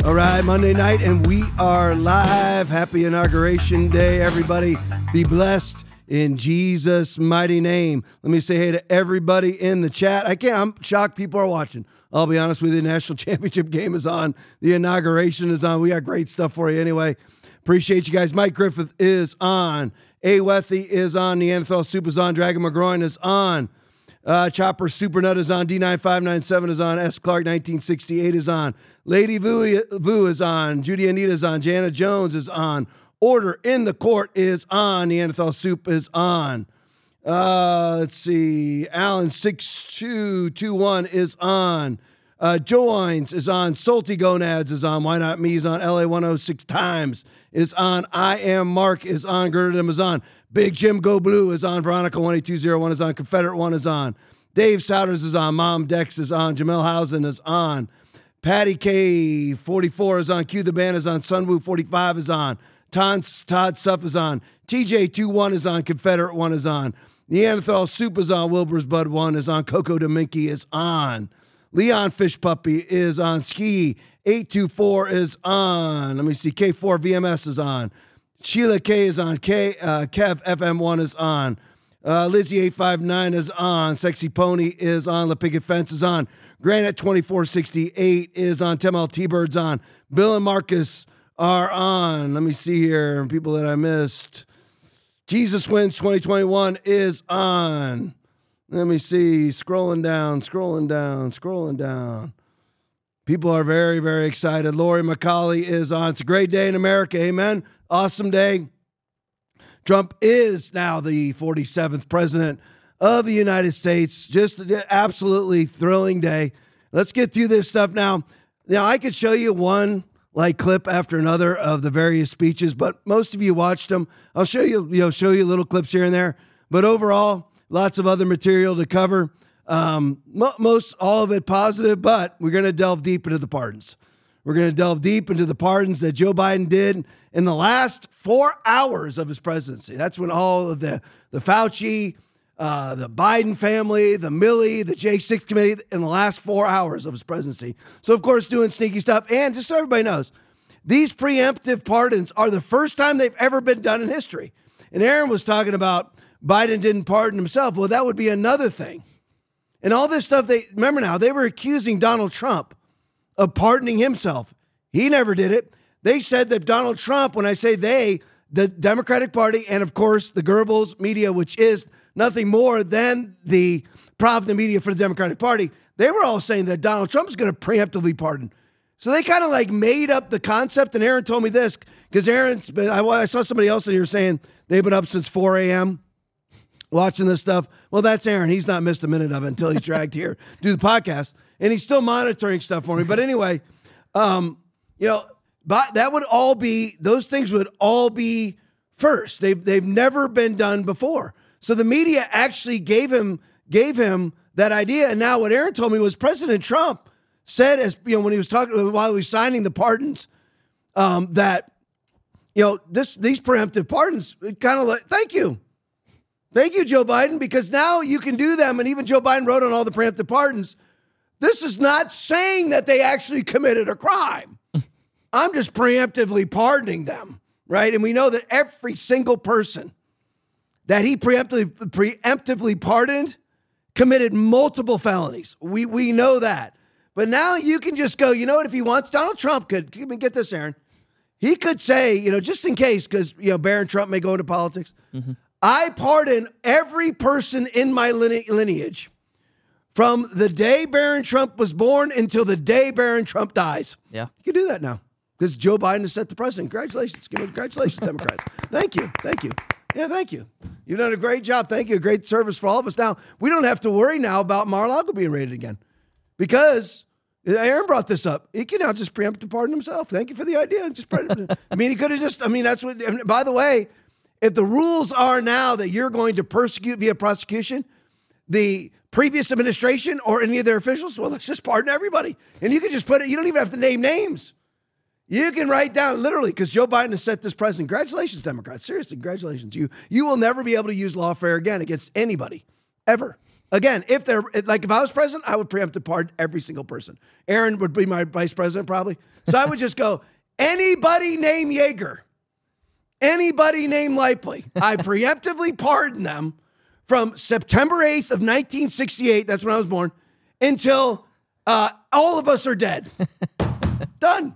All right, Monday night, and we are live. Happy Inauguration Day, everybody. Be blessed in Jesus' mighty name. Let me say hey to everybody in the chat. I'm shocked people are watching. I'll be honest with you, the national championship game is on. The inauguration is on. We got great stuff for you anyway. Appreciate you guys. Mike Griffith is on. A. Wethy is on. Neanderthal Soup is on. Dragon McGroin is on. Chopper Supernut is on. D9597 is on. S. Clark 1968 is on. Lady Vu is on. Judy Anita is on. Jana Jones is on. Order in the Court is on. Neanderthal Soup is on. Let's see. Alan 6221 is on. Joe Wines is on. Salty Gonads is on. Why Not Me is on. LA 106 Times is on. I Am Mark is on. Gerdem is on. Big Jim Go Blue is on. Veronica 18201 is on. Confederate 1 is on. Dave Souders is on. Mom Dex is on. Jamel Housen is on. Patty K 44 is on. Q the Band is on. Sunwoo 45 is on. Todd Suff is on. TJ 21 is on. Confederate 1 is on. Neanderthal Soup is on. Wilbur's Bud 1 is on. Coco Dominky is on. Leon Fish Puppy is on. Ski 824 is on. Let me see. K4 VMS is on. Sheila K is on. Kev FM1 is on. Lizzie 859 is on. Sexy Pony is on. The Picket Fence is on. Granite 2468 is on. Tim L. T-Bird's on. Bill and Marcus are on. Let me see here. People that I missed. Jesus Wins 2021 is on. Let me see. Scrolling down. People are very, very excited. Lori McCauley is on. It's a great day in America. Amen. Awesome day. Trump is now the 47th president of the United States. Just an absolutely thrilling day. Let's get through this stuff now. Now, I could show you one clip after another of the various speeches, but most of you watched them. I'll show you little clips here and there. But overall, lots of other material to cover. Most all of it positive, but we're going to delve deep into the pardons. We're going to delve deep into the pardons that Joe Biden did in the last 4 hours of his presidency. That's when all of the Fauci, the Biden family, the Milley, the J6 committee, in the last 4 hours of his presidency. So, of course, doing sneaky stuff. And just so everybody knows, these preemptive pardons are the first time they've ever been done in history. And Aaron was talking about Biden didn't pardon himself. Well, that would be another thing. And all this stuff, remember now, they were accusing Donald Trump of pardoning himself. He never did it. They said that Donald Trump, when I say they, the Democratic Party, and of course the Goebbels media, which is nothing more than the propaganda media for the Democratic Party, they were all saying that Donald Trump is going to preemptively pardon. So they kind of made up the concept. And Aaron told me this, because I saw somebody else in here saying they've been up since 4 a.m. watching this stuff. Well, that's Aaron. He's not missed a minute of it until he's dragged here to do the podcast. And he's still monitoring stuff for me. But anyway, that would all be, those things would all be first. They've never been done before. So the media actually gave him that idea. And now what Aaron told me was President Trump said, when he was talking, while he was signing the pardons, that, these preemptive pardons, kind of thank you. Thank you, Joe Biden, because now you can do them. And even Joe Biden wrote on all the preemptive pardons. This is not saying that they actually committed a crime. I'm just preemptively pardoning them, right? And we know that every single person that he preemptively pardoned committed multiple felonies. We know that. But now you can just go, you know what, if he wants, Donald Trump could, get this, Aaron. He could say, just in case, because, Barron Trump may go into politics, I pardon every person in my lineage from the day Barron Trump was born until the day Barron Trump dies. Yeah. You can do that now because Joe Biden has set the precedent. Congratulations. Congratulations, Democrats. Thank you. Yeah, thank you. You've done a great job. Thank you. Great service for all of us. Now, we don't have to worry now about Mar-a-Lago being raided again because Aaron brought this up. He can now just preemptively pardon himself. Thank you for the idea. He could have just, that's what, by the way, if the rules are now that you're going to persecute via prosecution the previous administration or any of their officials, well, let's just pardon everybody. And you can just put it, you don't even have to name names. You can write down literally, because Joe Biden has set this precedent. Congratulations, Democrats. Seriously, congratulations. You will never be able to use lawfare again against anybody, ever. Again, if I was president, I would preemptive pardon every single person. Aaron would be my vice president probably. So I would just go, anybody named Yeager, anybody named Lively, I preemptively pardon them from September 8th of 1968, that's when I was born, until all of us are dead. Done.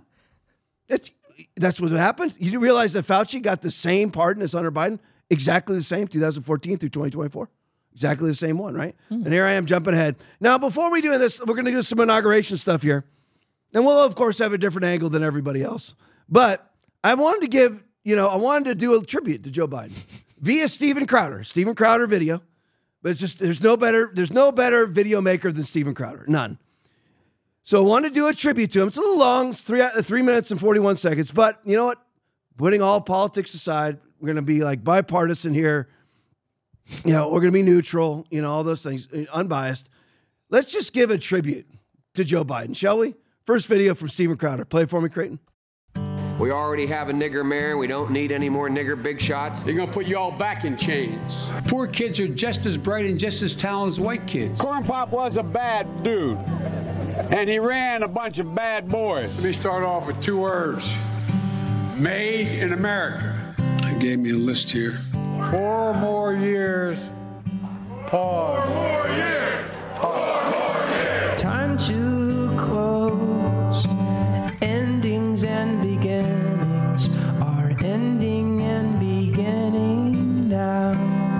That's what happened. You didn't realize that Fauci got the same pardon as Hunter Biden? Exactly the same, 2014 through 2024. Exactly the same one, right? Mm-hmm. And here I am jumping ahead. Now, before we do this, we're going to do some inauguration stuff here. And we'll, of course, have a different angle than everybody else. But I wanted to do a tribute to Joe Biden via Steven Crowder video. But it's just, there's no better video maker than Steven Crowder. None. So I want to do a tribute to him. It's a little long. It's 3 minutes and 41 seconds. But you know what? Putting all politics aside, we're going to be like bipartisan here. We're going to be neutral, all those things, unbiased. Let's just give a tribute to Joe Biden, shall we? First video from Steven Crowder. Play it for me, Creighton. We already have a nigger mayor. We don't need any more nigger big shots. They're going to put you all back in chains. Poor kids are just as bright and just as talented as white kids. Corn Pop was a bad dude, and he ran a bunch of bad boys. Let me start off with 2 words. Made in America. They gave me a list here. 4 more years. Pause. 4 more years. Pause. 4 more years. Time to close. Endings and beginnings are ending and beginning now.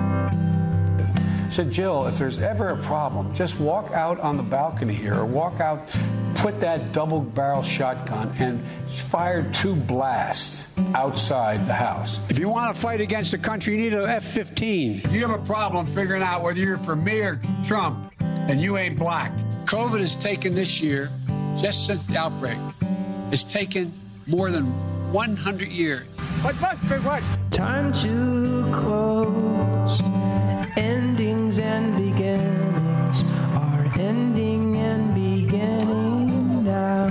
Said, Jill, if there's ever a problem, just walk out on the balcony here or walk out, put that double-barrel shotgun and fire 2 blasts outside the house. If you want to fight against the country, you need an F-15. If you have a problem figuring out whether you're for me or Trump, and you ain't black. COVID has taken this year, just since the outbreak, it's taken more than 100 years. What must be what? Time to close. Endings and beginnings are ending and beginning now.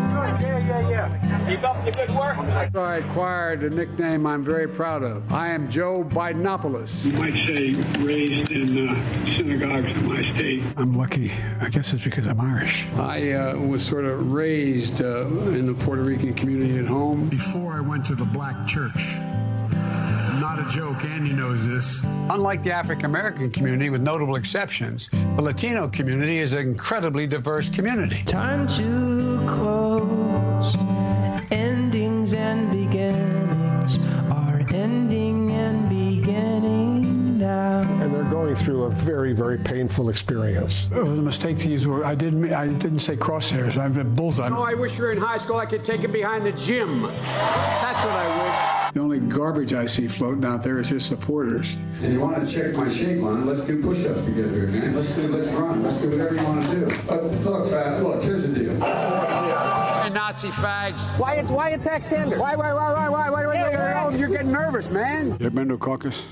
Yeah. Keep up the good work. I acquired a nickname I'm very proud of. I am Joe Bidenopoulos. You might say raised in synagogues in my state. I'm lucky. I guess it's because I'm Irish. I was sort of raised in the Puerto Rican community at home. Before I went to the black church. Not a joke, Andy knows this. Unlike the African-American community, with notable exceptions, the Latino community is an incredibly diverse community. Time to close. Endings and beginnings are ending and beginning now. And they're going through a very, very painful experience. It was a mistake to use the word. I didn't say crosshairs. I meant bullseye. Oh, I wish you were in high school. I could take it behind the gym. That's what I wish. The only garbage I see floating out there is his supporters. And you want to check my shape on it, let's do push-ups together, man. Let's run. Let's do whatever you want to do. Look, Fat, look, here's the deal. Hey, Nazi fags. Why attack Sanders? Why? You're getting nervous, man. You ever been to a caucus?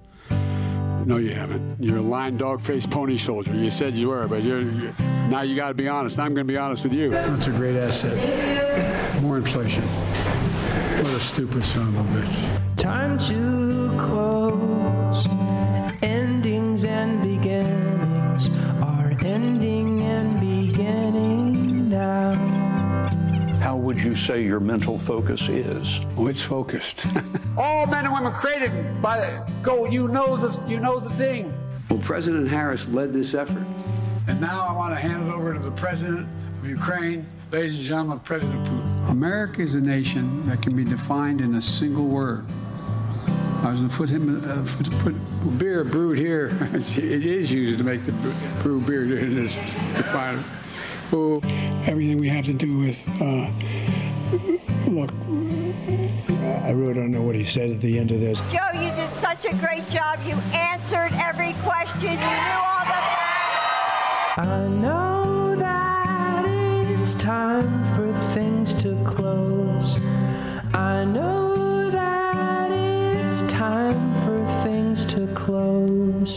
No, you haven't. You're a lying dog-faced pony soldier. You said you were, but now you got to be honest. I'm going to be honest with you. That's a great asset. More inflation. What a stupid son of a bitch. Time to close. Endings and beginnings are ending and beginning now. How would you say your mental focus is? Oh, it's focused. All men and women created by go. You know the thing. Well, President Harris led this effort. And now I want to hand it over to the president of Ukraine, ladies and gentlemen, President Putin. America is a nation that can be defined in a single word. I was going to put beer brewed here. It is used to make the brew beer. It is defined. Oh, everything we have to do with, look. I really don't know what he said at the end of this. Joe, you did such a great job. You answered every question. You knew all the facts. I know that it's time for things to close. I know that it's time for things to close.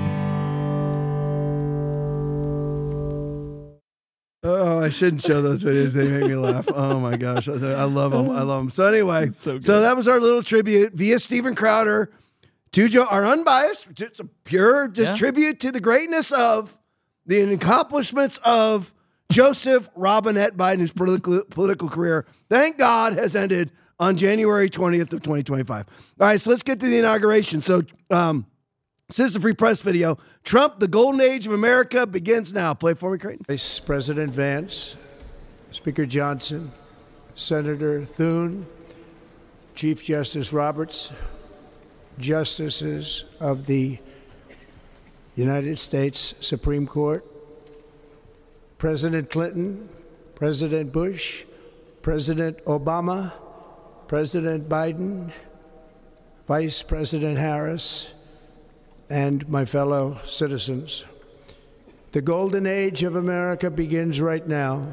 Oh, I shouldn't show those videos. They make me laugh. Oh my gosh. I love them. I love them. So anyway, so that was our little tribute via Steven Crowder to Joe, are unbiased, just a pure tribute to the greatness of the accomplishments of Joseph Robinette Biden's political career, thank God, has ended on January 20th of 2025. All right, so let's get to the inauguration. So, Citizen Free Press video, Trump, the golden age of America begins now. Play for me, Creighton. Vice President Vance, Speaker Johnson, Senator Thune, Chief Justice Roberts, Justices of the United States Supreme Court, President Clinton, President Bush, President Obama, President Biden, Vice President Harris, and my fellow citizens. The golden age of America begins right now.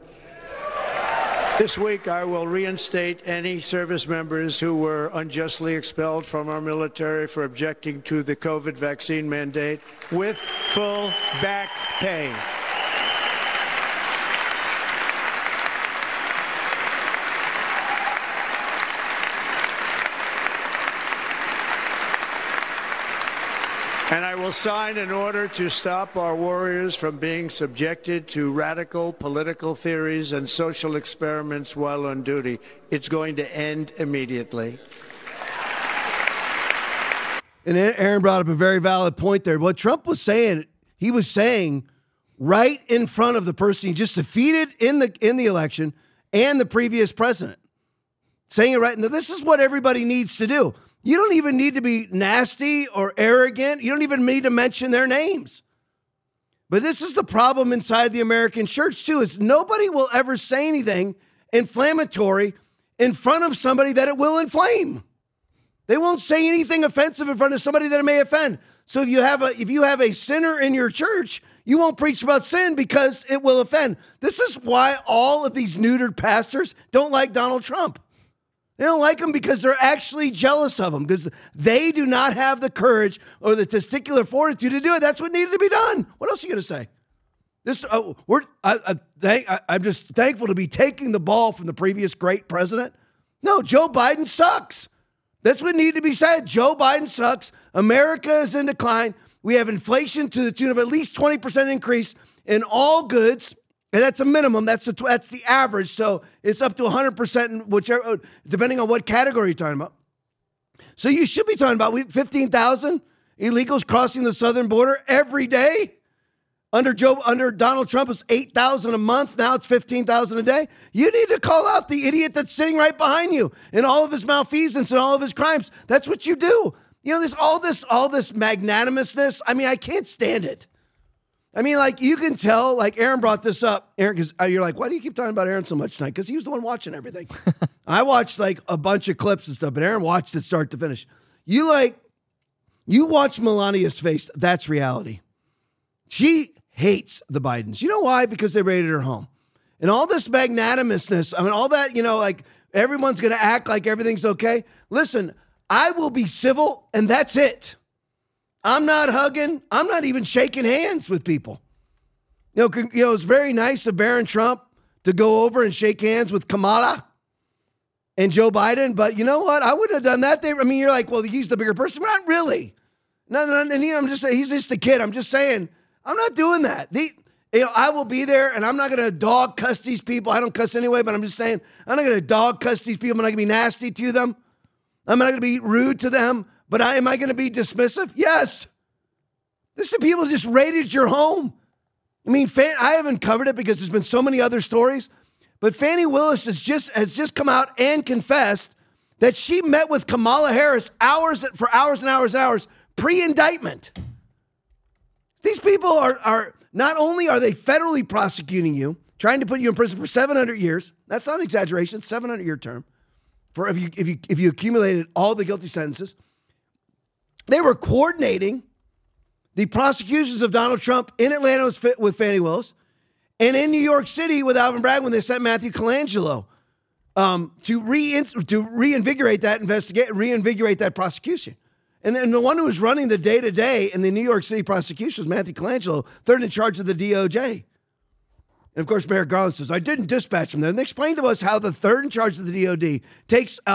This week, I will reinstate any service members who were unjustly expelled from our military for objecting to the COVID vaccine mandate with full back pay. And I will sign an order to stop our warriors from being subjected to radical political theories and social experiments while on duty. It's going to end immediately. And Aaron brought up a very valid point there. What Trump was saying, he was saying right in front of the person he just defeated in the election and the previous president. Saying it right. Now, this is what everybody needs to do. You don't even need to be nasty or arrogant. You don't even need to mention their names. But this is the problem inside the American church, too, is nobody will ever say anything inflammatory in front of somebody that it will inflame. They won't say anything offensive in front of somebody that it may offend. So if you have a sinner in your church, you won't preach about sin because it will offend. This is why all of these neutered pastors don't like Donald Trump. They don't like him because they're actually jealous of him because they do not have the courage or the testicular fortitude to do it. That's what needed to be done. What else are you going to say? I'm just thankful to be taking the ball from the previous great president. No, Joe Biden sucks. That's what needed to be said. Joe Biden sucks. America is in decline. We have inflation to the tune of at least 20% increase in all goods. And that's a minimum. That's the average. So it's up to 100% in whichever, depending on what category you're talking about. So you should be talking about 15,000 illegals crossing the southern border every day. Under Donald Trump, it's 8,000 a month. Now it's 15,000 a day. You need to call out the idiot that's sitting right behind you and all of his malfeasance and all of his crimes. That's what you do. You know, all this magnanimousness. I mean, I can't stand it. I mean, like, you can tell, like, Aaron brought this up. Aaron, because you're like, why do you keep talking about Aaron so much tonight? Because he was the one watching everything. I watched, like, a bunch of clips and stuff, but Aaron watched it start to finish. You watch Melania's face. That's reality. She hates the Bidens. You know why? Because they raided her home. And all this magnanimousness, I mean, all that, like, everyone's going to act like everything's okay. Listen, I will be civil, and that's it. I'm not hugging. I'm not even shaking hands with people. It's very nice of Barron Trump to go over and shake hands with Kamala and Joe Biden. But you know what? I wouldn't have done that. You're like, well, he's the bigger person. But not really. No. And I'm just saying, he's just a kid. I'm just saying, I'm not doing that. I will be there, and I'm not going to dog cuss these people. I don't cuss anyway, but I'm just saying, I'm not going to dog cuss these people. I'm not going to be nasty to them. I'm not going to be rude to them. But am I going to be dismissive? Yes. This is people who just raided your home. I mean, I haven't covered it because there's been so many other stories. But Fani Willis has just come out and confessed that she met with Kamala Harris for hours and hours pre-indictment. These people are not only are they federally prosecuting you, trying to put you in prison for 700 years. That's not an exaggeration. 700-year term for if you accumulated all the guilty sentences. They were coordinating the prosecutions of Donald Trump in Atlanta with Fani Willis and in New York City with Alvin Bragg when they sent Matthew Colangelo to reinvigorate that prosecution. And then the one who was running the day-to-day in the New York City prosecution was Matthew Colangelo, third in charge of the DOJ. And of course, Merrick Garland says, I didn't dispatch him there. And they explained to us how the third in charge of the DOD takes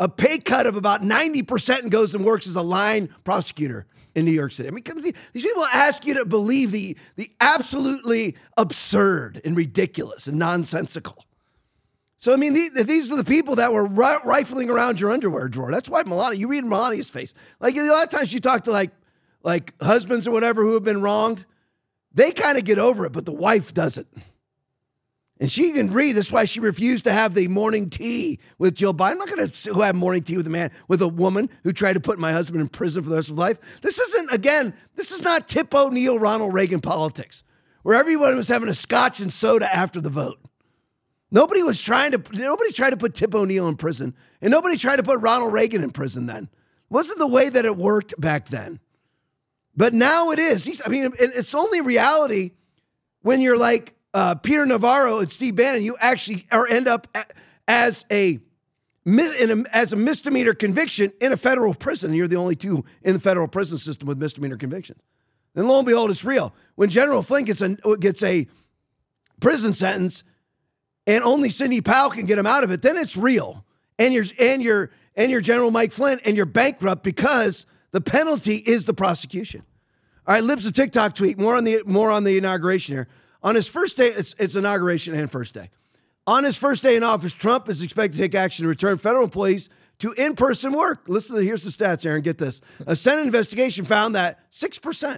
a pay cut of about 90% and goes and works as a line prosecutor in New York City. I mean, these people ask you to believe the absolutely absurd and ridiculous and nonsensical. So, I mean, these are the people that were rifling around your underwear drawer. That's why Melania, you read Melania's face. Like, a lot of times you talk to like husbands or whatever who have been wronged. They kind of get over it, but the wife doesn't. And she can read. That's why she refused to have the morning tea with Joe Biden. I'm not going to have morning tea with a woman who tried to put my husband in prison for the rest of life. This is not Tip O'Neill, Ronald Reagan politics, where everyone was having a scotch and soda after the vote. Nobody tried to put Tip O'Neill in prison, and nobody tried to put Ronald Reagan in prison then. It wasn't the way that it worked back then. But now it is. I mean, it's only reality when you're like Peter Navarro and Steve Bannon. You actually end up as a misdemeanor conviction in a federal prison. You're the only two in the federal prison system with misdemeanor convictions. And lo and behold, it's real. When General Flynn gets a prison sentence, and only Sidney Powell can get him out of it, then it's real. And you're General Mike Flynn, and you're bankrupt because the penalty is the prosecution. All right, Libs a TikTok tweet. More on the inauguration here. On his first day, it's inauguration and first day. On his first day in office, Trump is expected to take action to return federal employees to in-person work. Here's the stats, Aaron. Get this. A Senate investigation found that 6%,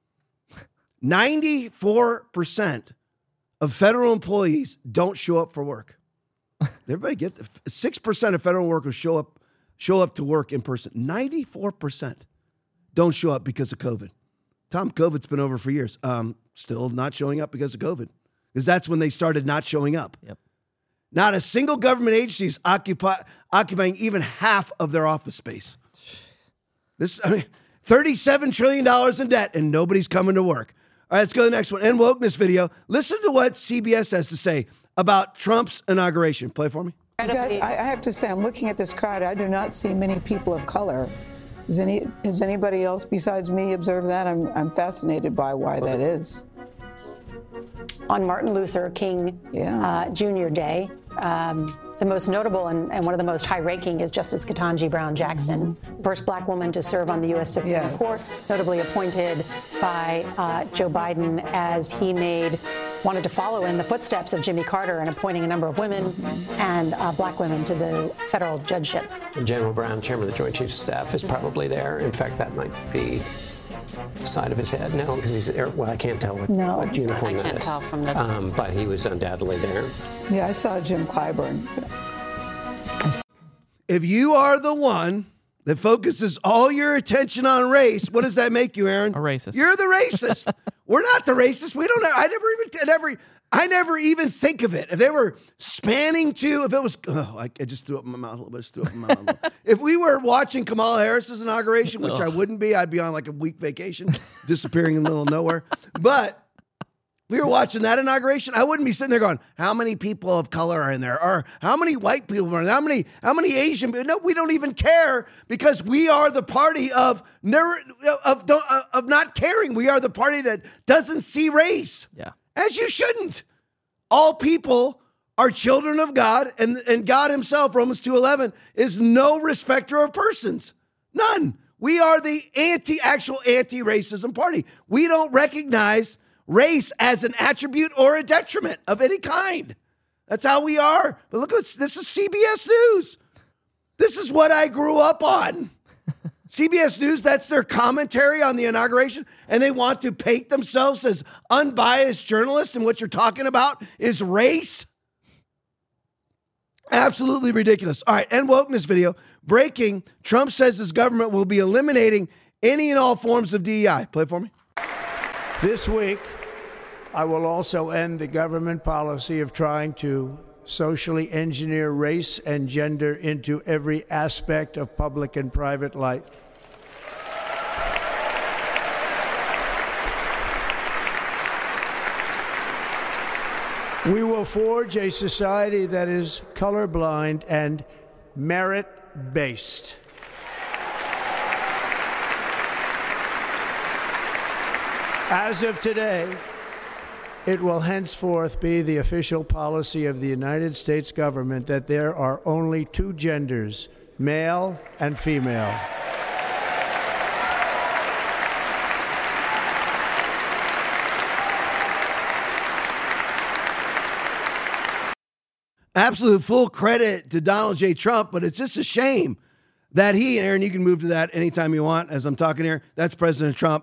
94% of federal employees don't show up for work. Everybody get 6% of federal workers show up to work in person. 94% don't show up because of COVID. Tom, COVID's been over for years. Still not showing up because of COVID, because that's when they started not showing up. Yep. Not a single government agency is occupying even half of their office space. $37 trillion in debt, and nobody's coming to work. All right, let's go to the next one. End wokeness video. Listen to what CBS has to say about Trump's inauguration. Play for me. You guys, I have to say, I'm looking at this crowd. I do not see many people of color. Has anybody else besides me observed that? I'm fascinated by why that is. On Martin Luther King Jr. Day, the most notable and one of the most high-ranking is Justice Ketanji Brown Jackson, first black woman to serve on the U.S. Supreme Court, notably appointed by Joe Biden as he wanted to follow in the footsteps of Jimmy Carter and appointing a number of women and black women to the federal judgeships. General Brown, chairman of the Joint Chiefs of Staff, is probably there. In fact, that might be the side of his head. No, because he's, well, I can't tell what uniform that is. I can't tell from this. But he was undoubtedly there. Yeah, I saw Jim Clyburn. If you are the one that focuses all your attention on race, what does that make you, Aaron? A racist. You're the racist. We're not the racist. We don't. I never even think of it. If they were spanning to, if it was, I just threw up in my mouth a little bit. If we were watching Kamala Harris's inauguration, which I wouldn't be, I'd be on like a week vacation, disappearing in the middle of nowhere. But we were watching that inauguration, I wouldn't be sitting there going, how many people of color are in there? Or how many white people are in there? How many Asian people? No, we don't even care, because we are the party of not caring. We are the party that doesn't see race. Yeah. As you shouldn't. All people are children of God, and God himself, Romans 2:11, is no respecter of persons. None. We are the anti-racism party. We don't recognize race as an attribute or a detriment of any kind. That's how we are. But look, this is CBS News. This is what I grew up on. CBS News, that's their commentary on the inauguration, and they want to paint themselves as unbiased journalists, and what you're talking about is race? Absolutely ridiculous. All right, end wokeness video. Breaking, Trump says his government will be eliminating any and all forms of DEI. Play for me. This week, I will also end the government policy of trying to socially engineer race and gender into every aspect of public and private life. We will forge a society that is colorblind and merit-based. As of today, it will henceforth be the official policy of the United States government that there are only two genders, male and female. Absolute full credit to Donald J. Trump, but it's just a shame that he, and Aaron, you can move to that anytime you want as I'm talking here. That's President Trump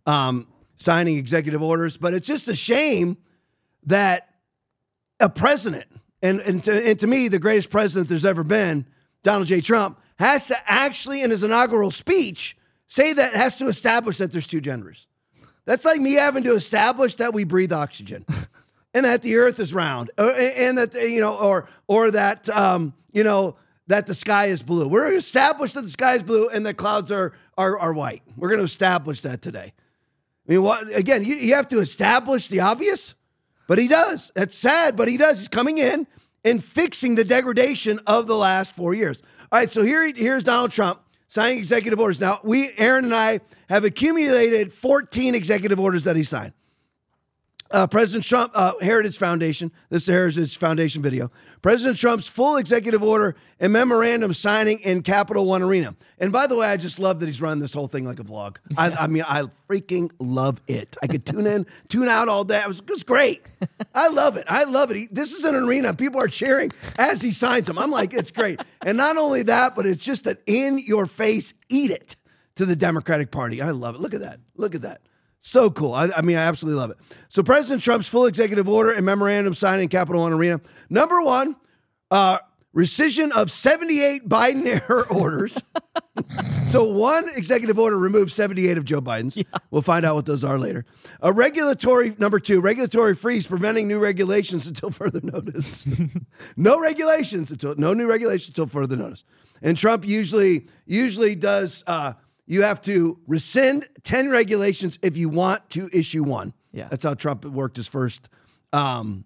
signing executive orders. But it's just a shame that a president, and to me, the greatest president there's ever been, Donald J. Trump, has to actually, in his inaugural speech, say that has to establish that there's two genders. That's like me having to establish that we breathe oxygen. And that the earth is round, and that, or that, that the sky is blue. We're going to establish that the sky is blue and the clouds are white. We're going to establish that today. I mean, again, you have to establish the obvious, but he does. That's sad, but he does. He's coming in and fixing the degradation of the last 4 years. All right, so here's Donald Trump signing executive orders. Now, Aaron and I have accumulated 14 executive orders that he signed. President Trump, Heritage Foundation, this is the Heritage Foundation video. President Trump's full executive order and memorandum signing in Capital One Arena. And by the way, I just love that he's running this whole thing like a vlog. I mean, I freaking love it. I could tune in, tune out all day. It was great. I love it. I love it. This is an arena. People are cheering as he signs them. I'm like, it's great. And not only that, but it's just an in-your-face eat it to the Democratic Party. I love it. Look at that. Look at that. So cool. I mean, I absolutely love it. So President Trump's full executive order and memorandum signing in Capital One Arena. Number one, rescission of 78 Biden-era orders. So one executive order removed 78 of Joe Biden's. Yeah. We'll find out what those are later. Number two, regulatory freeze preventing new regulations until further notice. No new regulations until further notice. And Trump usually does... you have to rescind 10 regulations if you want to issue one. Yeah. That's how Trump worked his first term.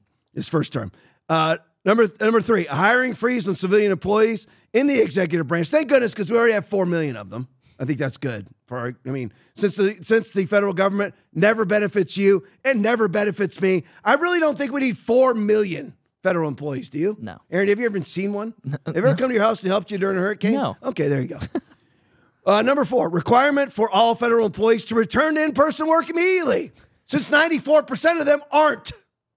Number three, a hiring freeze on civilian employees in the executive branch. Thank goodness, because we already have 4 million of them. I think that's good. Since the federal government never benefits you, it never benefits me. I really don't think we need 4 million federal employees, do you? No. Aaron, have you ever seen one? Have you ever come to your house and helped you during a hurricane? No. Okay, there you go. Number four, requirement for all federal employees to return to in-person work immediately, since 94% of them aren't.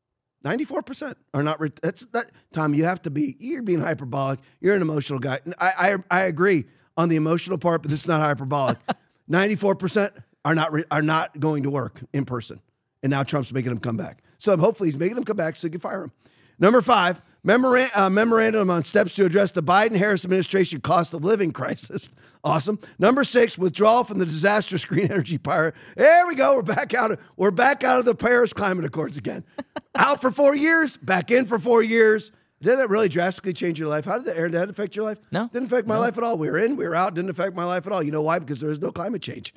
94% are not. Tom, you're being hyperbolic. You're an emotional guy. I agree on the emotional part, but this is not hyperbolic. 94% are not going to work in person. And now Trump's making them come back. So hopefully he's making them come back so he can fire them. Number five, memorandum on steps to address the Biden-Harris administration cost of living crisis. Awesome. Number six, withdrawal from the disastrous green energy pirate. There we go. We're back out of the Paris Climate Accords again. Out for 4 years, back in for 4 years. Did that really drastically change your life? How did that, Aaron, did that affect your life? No. Didn't affect my life at all. We were in, we were out. Didn't affect my life at all. You know why? Because there is no climate change.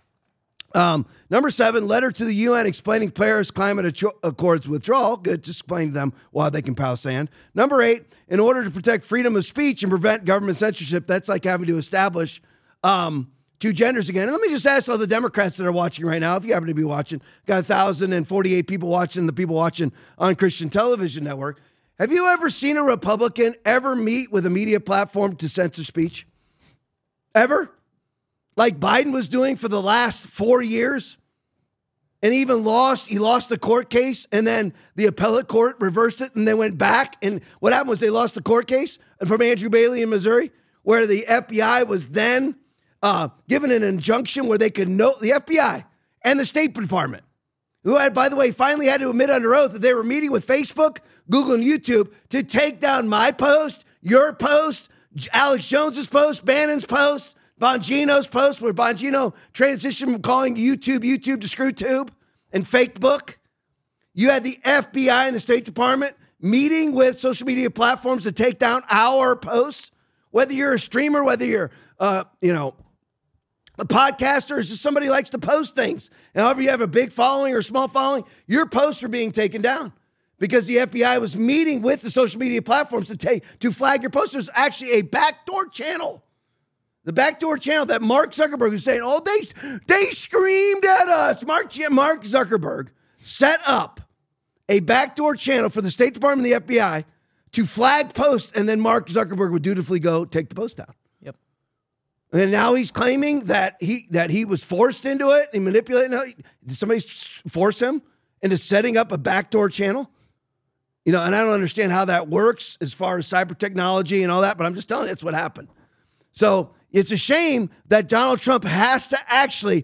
Number seven, letter to the UN explaining Paris Climate Accords withdrawal. Good, just explain to them why they can pound sand. Number eight, in order to protect freedom of speech and prevent government censorship, that's like having to establish two genders again. And let me just ask all the Democrats that are watching right now, if you happen to be watching, got 1,048 people watching, the people watching on Christian Television Network. Have you ever seen a Republican ever meet with a media platform to censor speech? Ever? Like Biden was doing for the last 4 years, and even he lost the court case, and then the appellate court reversed it, and they went back, and what happened was they lost the court case from Andrew Bailey in Missouri, where the FBI was then given an injunction where they could note the FBI and the State Department, who had, by the way, finally had to admit under oath that they were meeting with Facebook, Google, and YouTube to take down my post, your post, Alex Jones's post, Bannon's post, Bongino's post, where Bongino transitioned from calling YouTube to ScrewTube and Fake Book. You had the FBI and the State Department meeting with social media platforms to take down our posts. Whether you're a streamer, whether you're, a podcaster, or just somebody who likes to post things. And however you have a big following or small following, your posts are being taken down because the FBI was meeting with the social media platforms to flag your posts. There's actually a backdoor channel. The backdoor channel that Mark Zuckerberg was saying, they screamed at us. Mark Zuckerberg set up a backdoor channel for the State Department and the FBI to flag posts, and then Mark Zuckerberg would dutifully go take the post down. And now he's claiming that he was forced into it and manipulated. No, did somebody force him into setting up a backdoor channel? And I don't understand how that works as far as cyber technology and all that, but I'm just telling you, it's what happened. So it's a shame that Donald Trump has to actually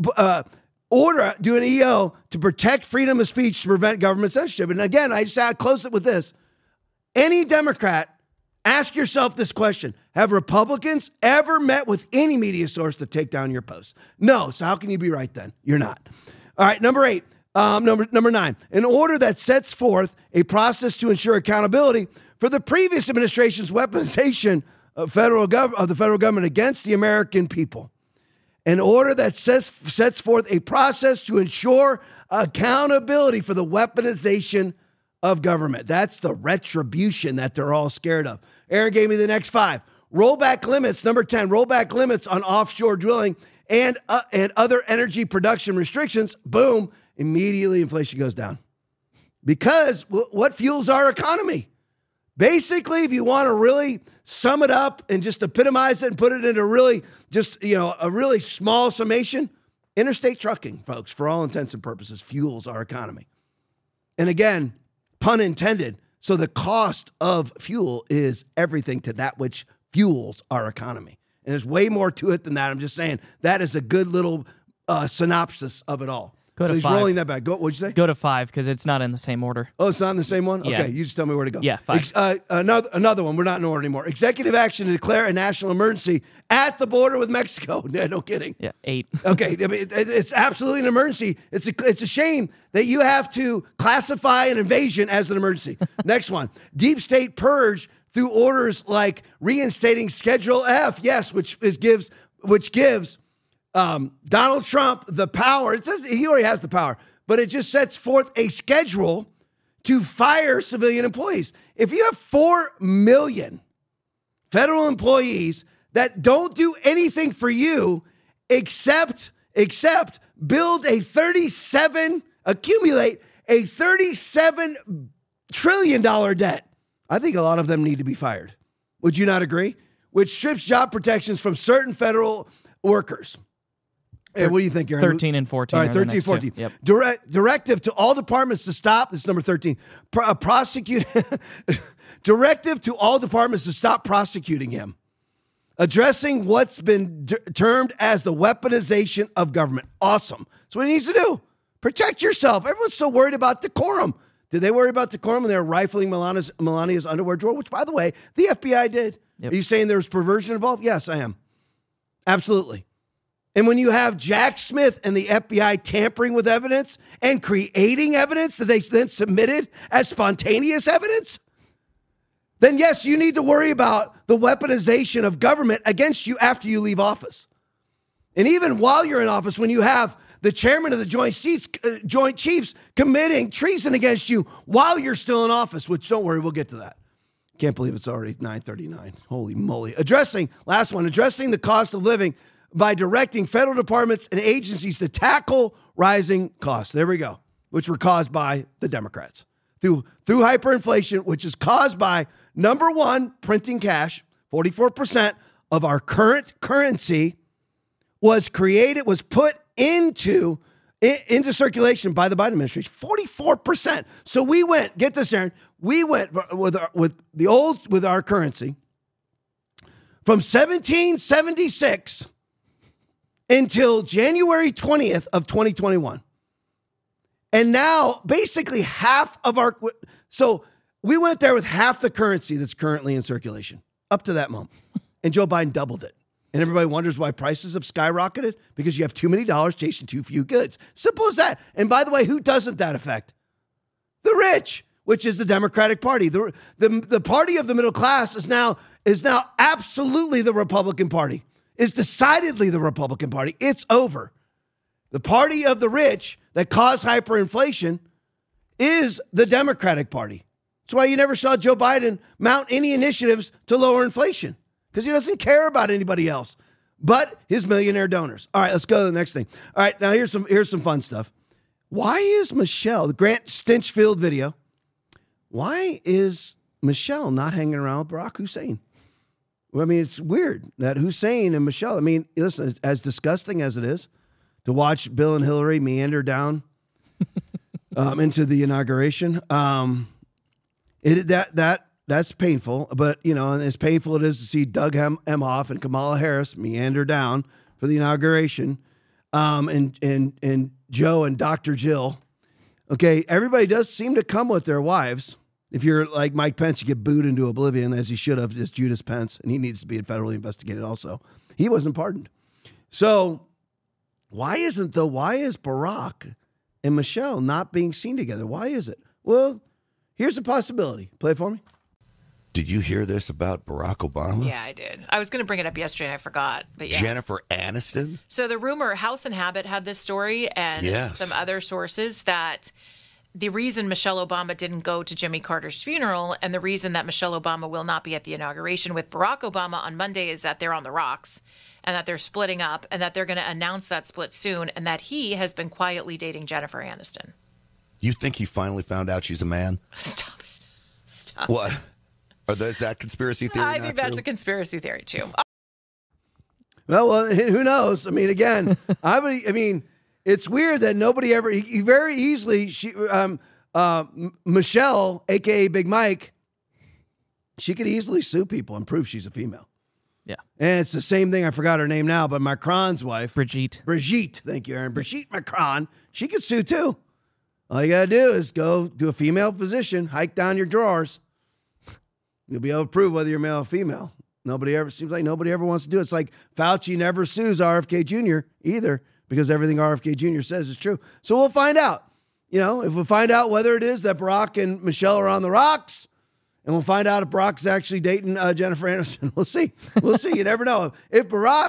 do an EO to protect freedom of speech to prevent government censorship. And again, I just close it with this. Any Democrat, ask yourself this question. Have Republicans ever met with any media source to take down your post? No. So how can you be right then? You're not. All right, number 8. Number 9, an order that sets forth a process to ensure accountability for the previous administration's weaponization of the federal government against the American people. An order that sets forth a process to ensure accountability for the weaponization of government. That's the retribution that they're all scared of. Aaron gave me the next 5. Rollback limits. Number 10, rollback limits on offshore drilling and other energy production restrictions. Boom. Immediately inflation goes down. Because what fuels our economy? Basically, if you want to really sum it up and just epitomize it and put it into really just, a really small summation, interstate trucking, folks, for all intents and purposes, fuels our economy. And again, pun intended, so the cost of fuel is everything to that which fuels our economy. And there's way more to it than that. I'm just saying that is a good little synopsis of it all. Go to he's 5. rolling that back. What'd you say? Go to 5 because it's not in the same order. Oh, it's not in the same one? Yeah. Okay, you just tell me where to go. Yeah, 5. Another one. We're not in order anymore. Executive action to declare a national emergency at the border with Mexico. No kidding. Yeah, 8. Okay, I mean, it's absolutely an emergency. It's a shame that you have to classify an invasion as an emergency. Next one. Deep state purge through orders like reinstating Schedule F. Yes, which gives Donald Trump the power. It says he already has the power, but it just sets forth a schedule to fire civilian employees. If you have 4 million federal employees that don't do anything for you except accumulate a $37 trillion debt, I think a lot of them need to be fired. Would you not agree? Which strips job protections from certain federal workers. Hey, what do you think, Aaron? 13 and 14. All right, 13 and 14. Yep. Directive to all departments to stop. This is number 13. Directive to all departments to stop prosecuting him. Addressing what's been termed as the weaponization of government. Awesome. That's what he needs to do. Protect yourself. Everyone's so worried about decorum. Did they worry about decorum when they were rifling Melania's underwear drawer? Which, by the way, the FBI did. Yep. Are you saying there was perversion involved? Yes, I am. Absolutely. And when you have Jack Smith and the FBI tampering with evidence and creating evidence that they then submitted as spontaneous evidence, then yes, you need to worry about the weaponization of government against you after you leave office. And even while you're in office, when you have the chairman of the Joint Chiefs committing treason against you while you're still in office, which don't worry, we'll get to that. Can't believe it's already 9:39. Holy moly. Addressing the cost of living by directing federal departments and agencies to tackle rising costs. There we go, which were caused by the Democrats. Through hyperinflation, which is caused by, number one, printing cash. 44% of our current currency was put into circulation by the Biden administration. 44%. So we went, get this, Aaron, we went with our currency from 1776 until January 20th of 2021. And now basically so we went there with half the currency that's currently in circulation up to that moment. And Joe Biden doubled it. And everybody wonders why prices have skyrocketed, because you have too many dollars chasing too few goods. Simple as that. And by the way, who doesn't that affect? The rich, which is the Democratic Party. The party of the middle class is now absolutely the Republican Party. Is decidedly the Republican Party. It's over. The party of the rich that caused hyperinflation is the Democratic Party. That's why you never saw Joe Biden mount any initiatives to lower inflation, because he doesn't care about anybody else but his millionaire donors. All right, let's go to the next thing. All right, now here's some fun stuff. Why is Michelle, the Grant Stinchfield video, why is Michelle not hanging around with Barack Hussein? I mean, it's weird that Hussein and Michelle, I mean, listen, as disgusting as it is to watch Bill and Hillary meander down into the inauguration, that's painful. But, you know, and as painful it is to see Doug Emhoff and Kamala Harris meander down for the inauguration, and Joe and Dr. Jill. Okay, everybody does seem to come with their wives. If you're like Mike Pence, you get booed into oblivion, as he should have, as Judas Pence, and he needs to be federally investigated also. He wasn't pardoned. So why is Barack and Michelle not being seen together? Why is it? Well, here's a possibility. Play it for me. Did you hear this about Barack Obama? Yeah, I did. I was going to bring it up yesterday and I forgot. But yeah. Jennifer Aniston? So the rumor, House and Habit had this story and some other sources, that the reason Michelle Obama didn't go to Jimmy Carter's funeral and the reason that Michelle Obama will not be at the inauguration with Barack Obama on Monday is that they're on the rocks and that they're splitting up and that they're going to announce that split soon and that he has been quietly dating Jennifer Aniston. You think he finally found out she's a man? Stop it. Stop What? it. Is that conspiracy theory? I think that's a conspiracy theory, too. Well, who knows? I mean, again, I mean, it's weird that nobody ever, he very easily, Michelle, a.k.a. Big Mike, she could easily sue people and prove she's a female. Yeah. And it's the same thing. I forgot her name now, but Macron's wife. Brigitte. Thank you, Aaron. Brigitte Macron. She could sue, too. All you got to do is go to a female physician, hike down your drawers. You'll be able to prove whether you're male or female. Seems like nobody ever wants to do it. It's like Fauci never sues RFK Jr. either because everything RFK Jr. says is true. So we'll find out. You know, if we find out whether it is that Barack and Michelle are on the rocks, and we'll find out if Barack's actually dating Jennifer Aniston. We'll see. We'll see. You never know. If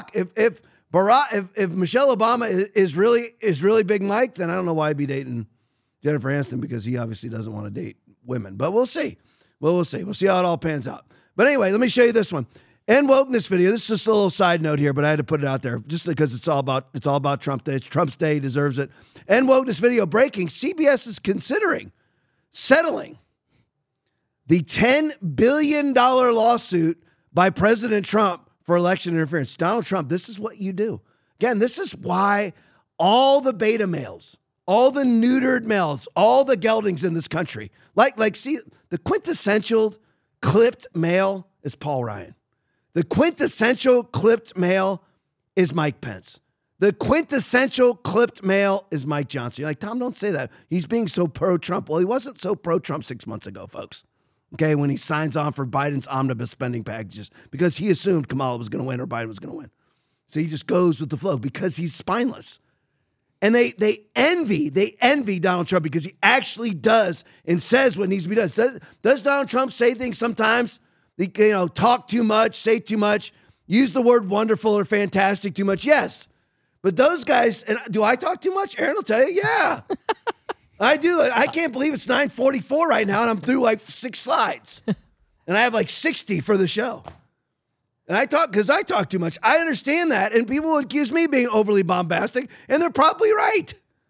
Michelle Obama is really Big Mike, then I don't know why he'd be dating Jennifer Aniston, because he obviously doesn't want to date women. But we'll see. We'll see. We'll see how it all pans out. But anyway, let me show you this one. End wokeness video. This is just a little side note here, but I had to put it out there just because it's all about Trump Day. It's Trump's Day. He deserves it. End wokeness video breaking. CBS is considering settling the $10 billion lawsuit by President Trump for election interference. Donald Trump, this is what you do. Again, this is why all the beta males, all the neutered males, all the geldings in this country, see, the quintessential clipped male is Paul Ryan. The quintessential clipped male is Mike Pence. The quintessential clipped male is Mike Johnson. You're like, Tom, don't say that. He's being so pro-Trump. Well, he wasn't so pro-Trump 6 months ago, folks. Okay, when he signs on for Biden's omnibus spending packages, because he assumed Kamala was going to win or Biden was going to win. So he just goes with the flow because he's spineless. And they envy Donald Trump because he actually does and says what needs to be done. Does Donald Trump say things sometimes, talk too much, say too much, use the word wonderful or fantastic too much? Yes. But those guys, and do I talk too much? Aaron will tell you, yeah. I do. I can't believe it's 9:44 right now and I'm through like 6 slides. And I have like 60 for the show. And I talk too much. I understand that. And people would accuse me of being overly bombastic, and they're probably right.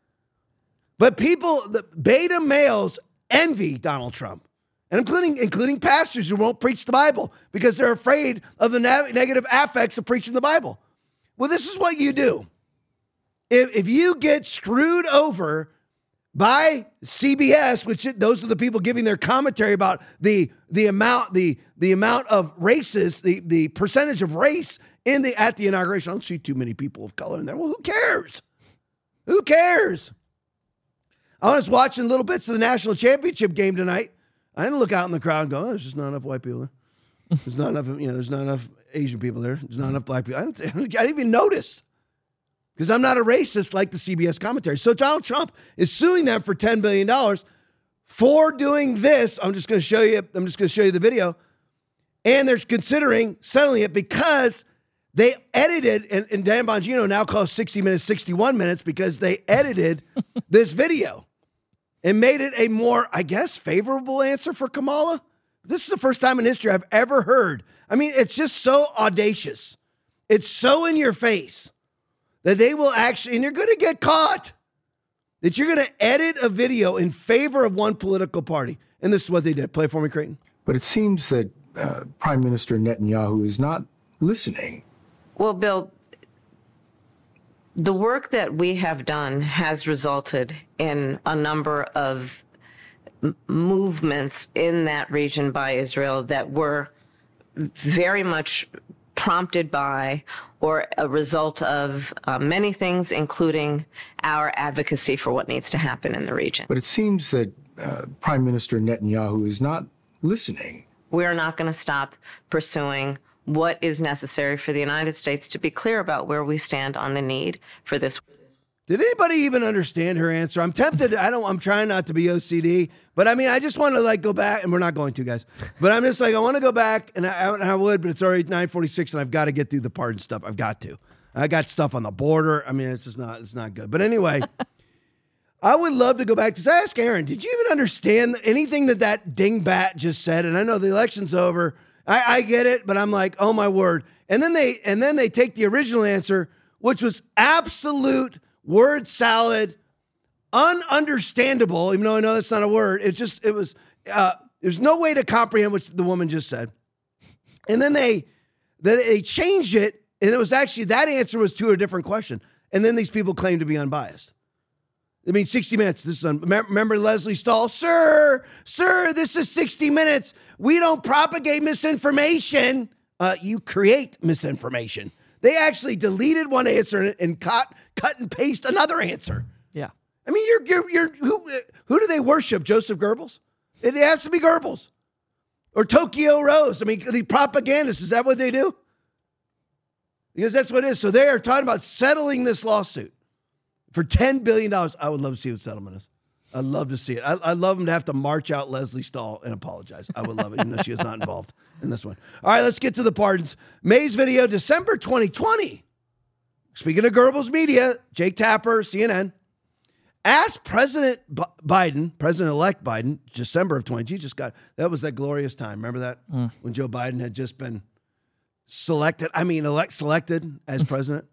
But the beta males envy Donald Trump, and including pastors who won't preach the Bible because they're afraid of the negative affects of preaching the Bible. Well, this is what you do. If you get screwed over by CBS, which those are the people giving their commentary about the amount of races, the percentage of race at the inauguration. I don't see too many people of color in there. Well, who cares? Who cares? I was watching little bits of the national championship game tonight. I didn't look out in the crowd and go, "Oh, there's just not enough white people there. There's not enough, there's not enough Asian people there. There's not enough black people." I didn't even notice. Because I'm not a racist like the CBS commentary. So Donald Trump is suing them for $10 billion for doing this. I'm just going to show you the video. And they're considering settling it because they edited, and Dan Bongino now calls 60 minutes 61 minutes because they edited this video and made it a more, I guess, favorable answer for Kamala. This is the first time in history I've ever heard. I mean, it's just so audacious. It's so in your face. That they will actually, and you're going to get caught, that you're going to edit a video in favor of one political party. And this is what they did. Play for me, Creighton. But it seems that Prime Minister Netanyahu is not listening. Well, Bill, the work that we have done has resulted in a number of movements in that region by Israel that were very much prompted by or a result of many things, including our advocacy for what needs to happen in the region. But it seems that Prime Minister Netanyahu is not listening. We are not going to stop pursuing what is necessary for the United States to be clear about where we stand on the need for this. Did anybody even understand her answer? I'm tempted. I'm trying not to be OCD, but I mean, I just want to go back, and we're not going to, guys. But I'm just I want to go back, and I would, but it's already 9:46, and I've got to get through the pardon stuff. I've got to. I got stuff on the border. I mean, it's not good. But anyway, I would love to go back to ask Aaron. Did you even understand anything that dingbat just said? And I know the election's over. I get it, but I'm like, oh my word. And then they take the original answer, which was absolute word salad, ununderstandable, even though I know that's not a word. There's no way to comprehend what the woman just said. And then they changed it, and it was actually, that answer was to a different question. And then these people claim to be unbiased. I mean, 60 Minutes. Remember Leslie Stahl? Sir, this is 60 Minutes. We don't propagate misinformation. You create misinformation. They actually deleted one answer and cut and paste another answer. Yeah. I mean, who do they worship? Joseph Goebbels? It has to be Goebbels. Or Tokyo Rose. I mean, the propagandists, is that what they do? Because that's what it is. So they are talking about settling this lawsuit for $10 billion. I would love to see what settlement is. I'd love to see it. I'd love them to have to march out Leslie Stahl and apologize. I would love it, even though she is not involved in this one. All right, let's get to the pardons. May's video, December 2020. Speaking of Goebbels Media, Jake Tapper, CNN, asked President Biden, President-elect Biden, December of 2020, that was that glorious time. Remember that? When Joe Biden had just been selected as president.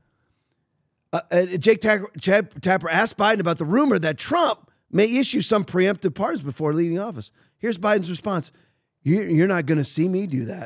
Jake Tapper asked Biden about the rumor that Trump may issue some preemptive pardons before leaving office. Here's Biden's response. You're not going to see me do that.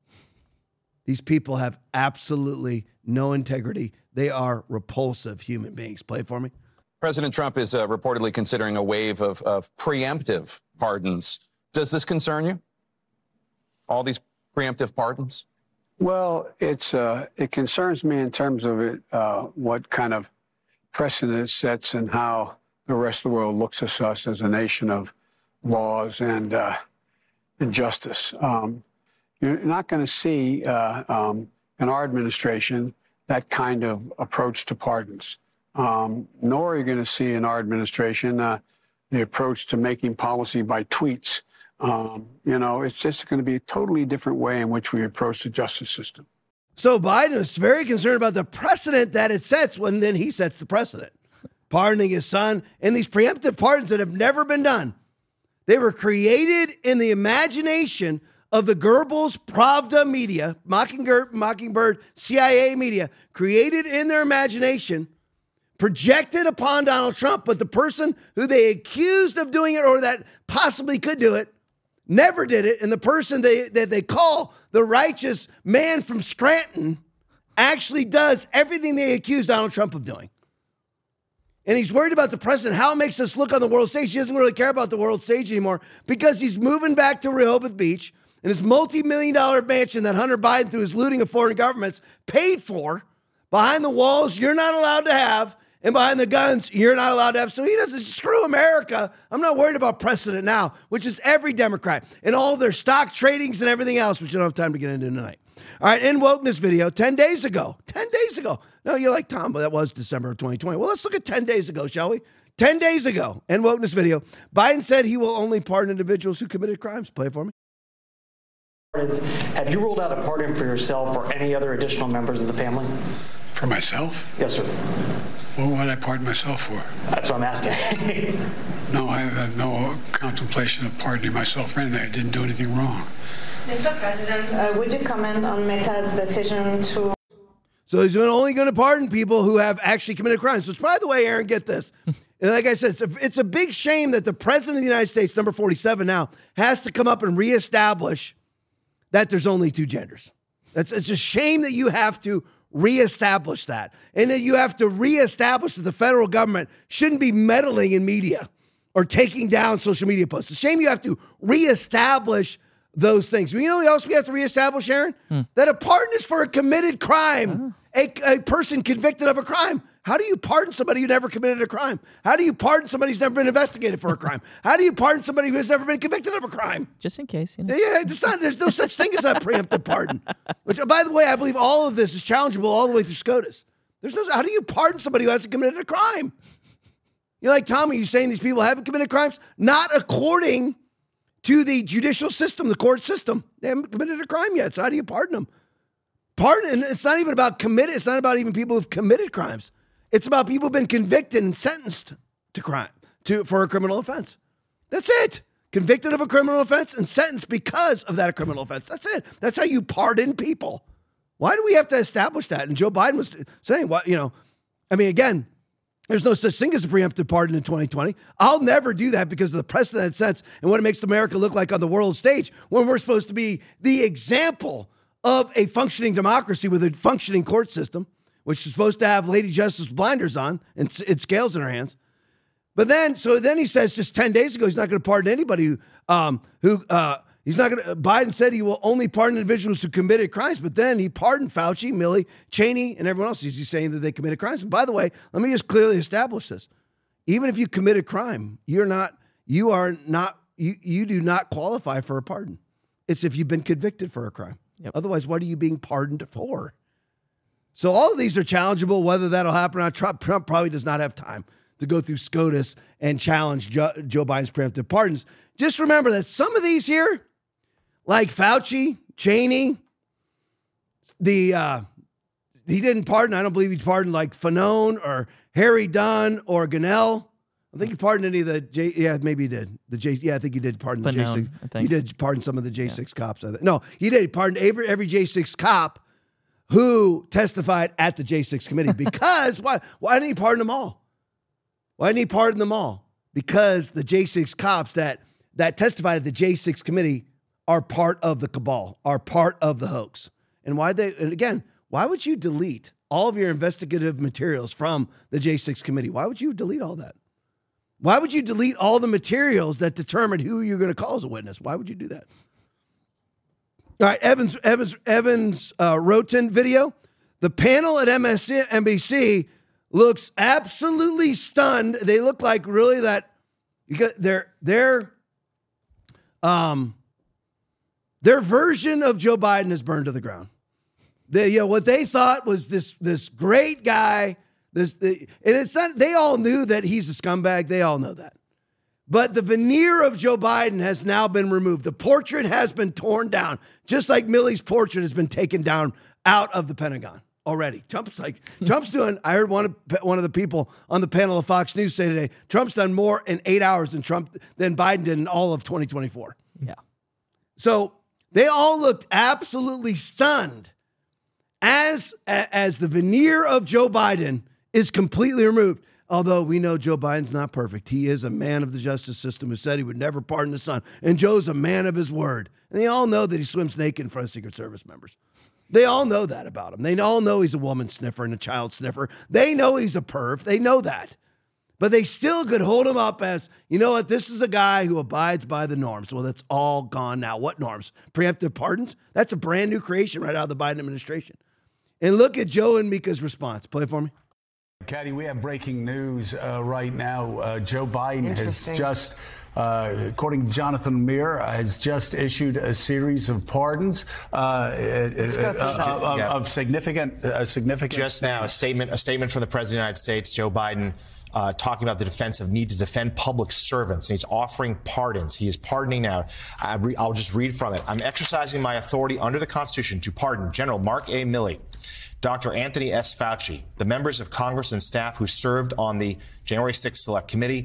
These people have absolutely no integrity. They are repulsive human beings. Play it for me. President Trump is reportedly considering a wave of preemptive pardons. Does this concern you? All these preemptive pardons? Well, it concerns me in terms of what kind of precedent it sets and how the rest of the world looks at us as a nation of laws and justice. You're not going to see in our administration that kind of approach to pardons, nor are you going to see in our administration the approach to making policy by tweets. It's just going to be a totally different way in which we approach the justice system. So Biden is very concerned about the precedent that it sets when then he sets the precedent. Pardoning his son and these preemptive pardons that have never been done. They were created in the imagination of the Goebbels Pravda media, Mockingbird, CIA media, created in their imagination, projected upon Donald Trump, but the person who they accused of doing it or that possibly could do it never did it, and the person that they call the righteous man from Scranton actually does everything they accuse Donald Trump of doing. And he's worried about the president, how it makes us look on the world stage. He doesn't really care about the world stage anymore because he's moving back to Rehoboth Beach in his multi-million-dollar mansion that Hunter Biden, through his looting of foreign governments, paid for, behind the walls you're not allowed to have, and behind the guns you're not allowed to have. So he doesn't, screw America. I'm not worried about precedent now, which is every Democrat and all their stock tradings and everything else, which you don't have time to get into tonight. All right, in wokeness video, 10 days ago. No, you're like, Tom, but that was December of 2020. Well, let's look at 10 days ago, shall we? 10 days ago, in wokeness video, Biden said he will only pardon individuals who committed crimes. Play it for me. Have you ruled out a pardon for yourself or any other additional members of the family? For myself? Yes, sir. What would I pardon myself for? That's what I'm asking. No, I have no contemplation of pardoning myself for anything. I didn't do anything wrong. Mr. President, would you comment on Meta's decision to... So he's only going to pardon people who have actually committed crimes. Which, by the way, Aaron, get this. Like I said, it's a big shame that the president of the United States, number 47 now, has to come up and reestablish that there's only two genders. It's a shame that you have to reestablish that, and that you have to reestablish that the federal government shouldn't be meddling in media or taking down social media posts. It's a shame you have to reestablish those things. You know what else we have to reestablish, Aaron? That a pardon is for a committed crime, a person convicted of a crime. How do you pardon somebody who never committed a crime? How do you pardon somebody who's never been investigated for a crime? How do you pardon somebody who has never been convicted of a crime? Just in case, you know. Yeah, there's no such thing as a preemptive pardon. Which, by the way, I believe all of this is challengeable all the way through SCOTUS. How do you pardon somebody who hasn't committed a crime? You're like, Tommy, you saying these people haven't committed crimes? Not according to the judicial system, the court system. They haven't committed a crime yet, so how do you pardon them? Pardon, it's not even about committed. It's not about even people who've committed crimes. It's about people who've been convicted and sentenced to crime, for a criminal offense. That's it. Convicted of a criminal offense and sentenced because of that criminal offense. That's it. That's how you pardon people. Why do we have to establish that? And Joe Biden was saying, again, there's no such thing as a preemptive pardon in 2020. I'll never do that because of the precedent it sets and what it makes America look like on the world stage when we're supposed to be the example of a functioning democracy with a functioning court system, which is supposed to have Lady Justice blinders on and scales in her hands. But then he says just 10 days ago, he's not going to pardon anybody Biden said he will only pardon individuals who committed crimes, but then he pardoned Fauci, Milley, Cheney, and everyone else. He's saying that they committed crimes. And by the way, let me just clearly establish this. Even if you committed crime, you do not qualify for a pardon. It's if you've been convicted for a crime. Yep. Otherwise, what are you being pardoned for? So all of these are challengeable, whether that'll happen or not. Trump probably does not have time to go through SCOTUS and challenge Joe Biden's preemptive pardons. Just remember that some of these here, like Fauci, Cheney, he didn't pardon. I don't believe he pardoned like Fanone or Harry Dunn or Ganell. I think he pardoned any of the maybe he did. I think he did pardon the J6. He did pardon some of the J6 cops. I think. No, he did. He pardoned every J6 cop who testified at the J6 committee. Because why didn't he pardon them all? Why didn't he pardon them all? Because the J6 cops that testified at the J6 committee are part of the cabal, are part of the hoax. And why would you delete all of your investigative materials from the J6 committee? Why would you delete all that? Why would you delete all the materials that determined who you're going to call as a witness? Why would you do that? All right, Evans Roten video. The panel at NBC looks absolutely stunned. They look like really that their version of Joe Biden is burned to the ground. What they thought was this great guy. And it's not. They all knew that he's a scumbag. They all know that. But the veneer of Joe Biden has now been removed. The portrait has been torn down, just like Milley's portrait has been taken down out of the Pentagon already. Trump's doing. I heard one of the people on the panel of Fox News say today, Trump's done more in 8 hours than Biden did in all of 2024. Yeah. So they all looked absolutely stunned as the veneer of Joe Biden is completely removed. Although we know Joe Biden's not perfect. He is a man of the justice system who said he would never pardon his son. And Joe's a man of his word. And they all know that he swims naked in front of Secret Service members. They all know that about him. They all know he's a woman sniffer and a child sniffer. They know he's a perv. They know that. But they still could hold him up as, you know what, this is a guy who abides by the norms. Well, that's all gone now. What norms? Preemptive pardons? That's a brand new creation right out of the Biden administration. And look at Joe and Mika's response. Play it for me. Caddy, we have breaking news right now. Joe Biden has just, according to Jonathan Mir, has just issued a series of pardons of significant. Just now, a statement from the President of the United States, Joe Biden, talking about the defensive need to defend public servants, and he's offering pardons. He is pardoning now. I'll just read from it. I'm exercising my authority under the Constitution to pardon General Mark A. Milley, Dr. Anthony S. Fauci, the members of Congress and staff who served on the January 6th Select Committee,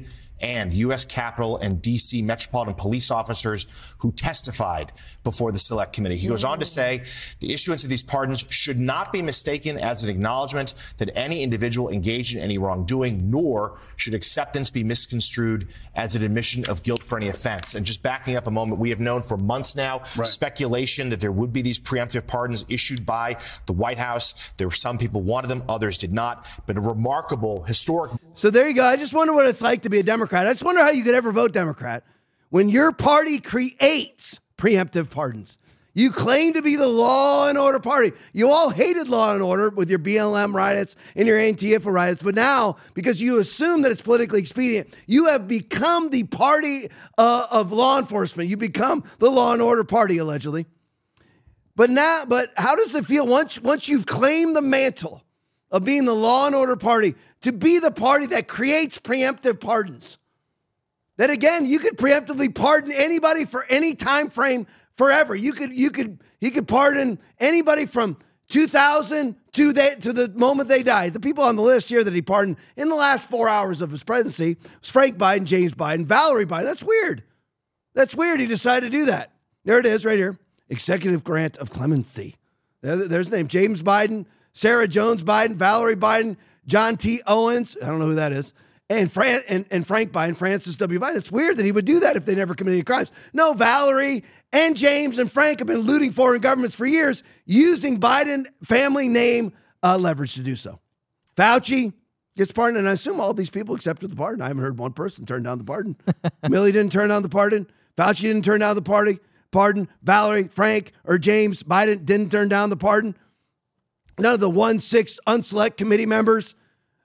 and U.S. Capitol and D.C. Metropolitan Police officers who testified before the Select Committee. He goes on to say the issuance of these pardons should not be mistaken as an acknowledgement that any individual engaged in any wrongdoing, nor should acceptance be misconstrued as an admission of guilt for any offense. And just backing up a moment, we have known for months now speculation that there would be these preemptive pardons issued by the White House. There were some people wanted them, others did not. But a remarkable, historic. So there you go. I just wonder what it's like to be a Democrat. I just wonder how you could ever vote Democrat when your party creates preemptive pardons. You claim to be the law and order party. You all hated law and order with your BLM riots and your Antifa riots. But now, because you assume that it's politically expedient, you have become the party of law enforcement. You become the law and order party, allegedly. But how does it feel once you've claimed the mantle of being the law and order party to be the party that creates preemptive pardons? That again, you could preemptively pardon anybody for any time frame forever. He could pardon anybody from 2000 to the moment they died. The people on the list here that he pardoned in the last 4 hours of his presidency was Frank Biden, James Biden, Valerie Biden. That's weird. That's weird. He decided to do that. There it is right here. Executive grant of clemency. There's the name. James Biden, Sarah Jones Biden, Valerie Biden, John T. Owens. I don't know who that is. And Frank Biden, Francis W. Biden. It's weird that he would do that if they never committed any crimes. No, Valerie and James and Frank have been looting foreign governments for years using Biden family name leverage to do so. Fauci gets pardoned, and I assume all these people accepted the pardon. I haven't heard one person turn down the pardon. Milley didn't turn down the pardon. Fauci didn't turn down the pardon. Valerie, Frank, or James Biden didn't turn down the pardon. None of the 1-6 unselect committee members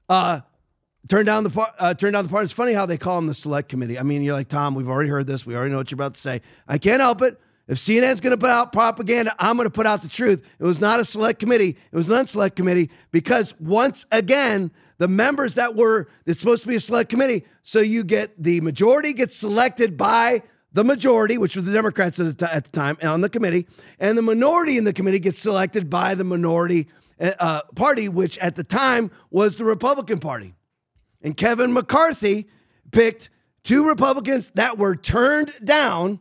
turned down the pardon. It's funny how they call them the select committee. I mean, you're like, Tom, we've already heard this. We already know what you're about to say. I can't help it. If CNN's going to put out propaganda, I'm going to put out the truth. It was not a select committee. It was an unselect committee because once again, the members it's supposed to be a select committee. So you get the majority gets selected by the majority, which were the Democrats at the time on the committee, and the minority in the committee gets selected by the minority party, which at the time was the Republican Party. And Kevin McCarthy picked two Republicans that were turned down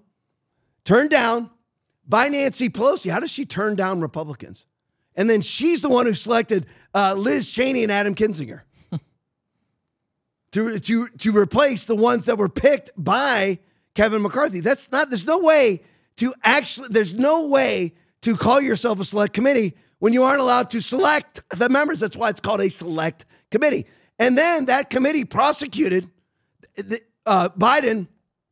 by Nancy Pelosi. How does she turn down Republicans? And then she's the one who selected Liz Cheney and Adam Kinzinger to replace the ones that were picked by Kevin McCarthy. There's no way to call yourself a select committee when you aren't allowed to select the members. That's why it's called a select committee. And then that committee prosecuted Steve Bannon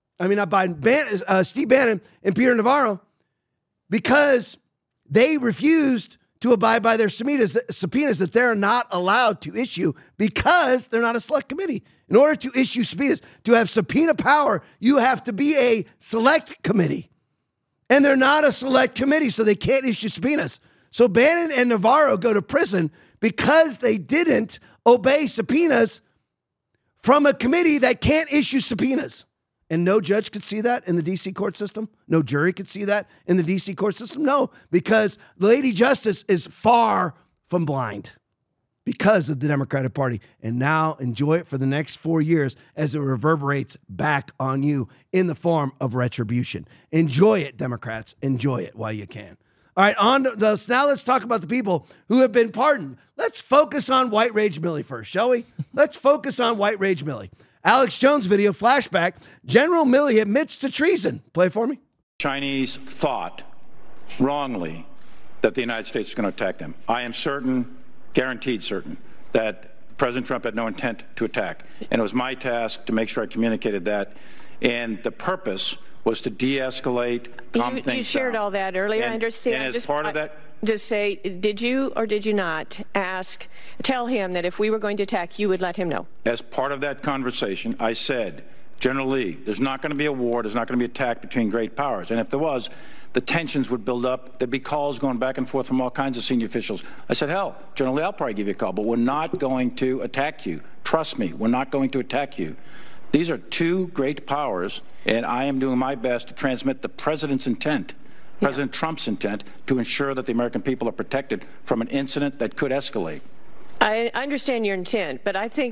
and Peter Navarro because they refused to abide by their subpoenas that they're not allowed to issue because they're not a select committee. In order to issue subpoenas, to have subpoena power, you have to be a select committee. And they're not a select committee, so they can't issue subpoenas. So Bannon and Navarro go to prison because they didn't obey subpoenas from a committee that can't issue subpoenas. And no judge could see that in the D.C. court system. No jury could see that in the D.C. court system. No, because the Lady Justice is far from blind because of the Democratic Party. And now enjoy it for the next 4 years as it reverberates back on you in the form of retribution. Enjoy it, Democrats. Enjoy it while you can. All right, now let's talk about the people who have been pardoned. Let's focus on White Rage Milley first, shall we? Let's focus on White Rage Milley. Alex Jones video flashback. General Milley admits to treason. Play for me. Chinese thought wrongly that the United States was going to attack them. I am certain, guaranteed certain, that President Trump had no intent to attack. And it was my task to make sure I communicated that. And the purpose was to de-escalate, calm things down. You shared all that earlier, I understand. And as part of that... Just say, did you or did you not tell him that if we were going to attack, you would let him know? As part of that conversation, I said, General Lee, there's not going to be a war, there's not going to be an attack between great powers. And if there was, the tensions would build up. There'd be calls going back and forth from all kinds of senior officials. I said, hell, General Lee, I'll probably give you a call, but we're not going to attack you. Trust me, we're not going to attack you. These are two great powers, and I am doing my best to transmit the president's intent. President Trump's intent to ensure that the American people are protected from an incident that could escalate. I understand your intent, but I think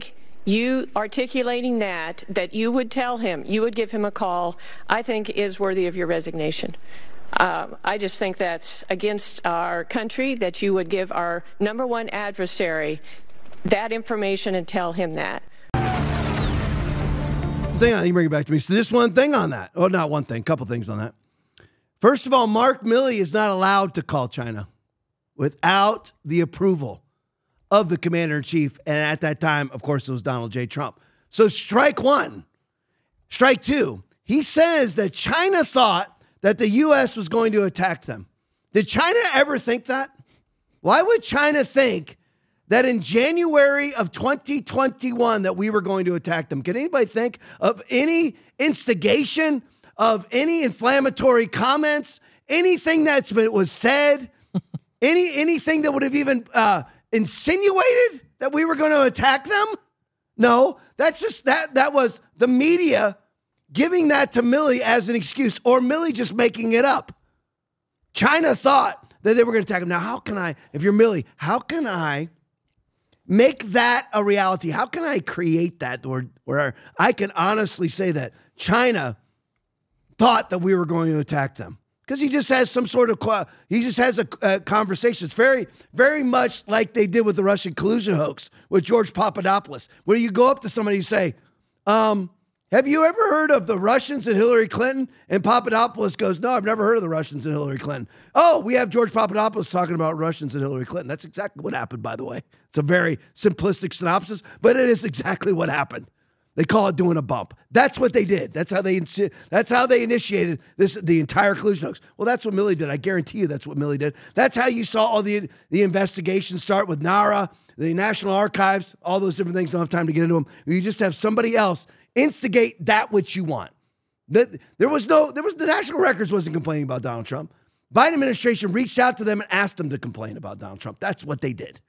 you articulating that you would tell him, you would give him a call, I think is worthy of your resignation. I just think that's against our country, that you would give our number one adversary that information and tell him that. Thing on, you bring it back to me. So just one thing on that. Oh, not one thing, couple things on that. First of all, Mark Milley is not allowed to call China without the approval of the commander-in-chief. And at that time, of course, it was Donald J. Trump. So strike one. Strike two. He says that China thought that the U.S. was going to attack them. Did China ever think that? Why would China think that in January of 2021 that we were going to attack them? Can anybody think of any instigation, of any inflammatory comments, anything was said, anything that would have even insinuated that we were going to attack them? No, that's just that was the media giving that to Milley as an excuse, or Milley just making it up. China thought that they were going to attack him. Now, how can I, if you're Milley, how can I make that a reality? How can I create that where I can honestly say that China thought that we were going to attack them? Because he just has some sort of, he just has a conversation. It's very, very much like they did with the Russian collusion hoax with George Papadopoulos, where you go up to somebody and say, have you ever heard of the Russians and Hillary Clinton? And Papadopoulos goes, no, I've never heard of the Russians and Hillary Clinton. Oh, we have George Papadopoulos talking about Russians and Hillary Clinton. That's exactly what happened, by the way. It's a very simplistic synopsis, but it is exactly what happened. They call it doing a bump. That's what they did. That's how they initiated the entire collusion hoax. Well, that's what Milley did. I guarantee you that's what Milley did. That's how you saw all the investigations start with NARA, the National Archives, all those different things. Don't have time to get into them. You just have somebody else instigate that which you want. The National Records wasn't complaining about Donald Trump. Biden administration reached out to them and asked them to complain about Donald Trump. That's what they did.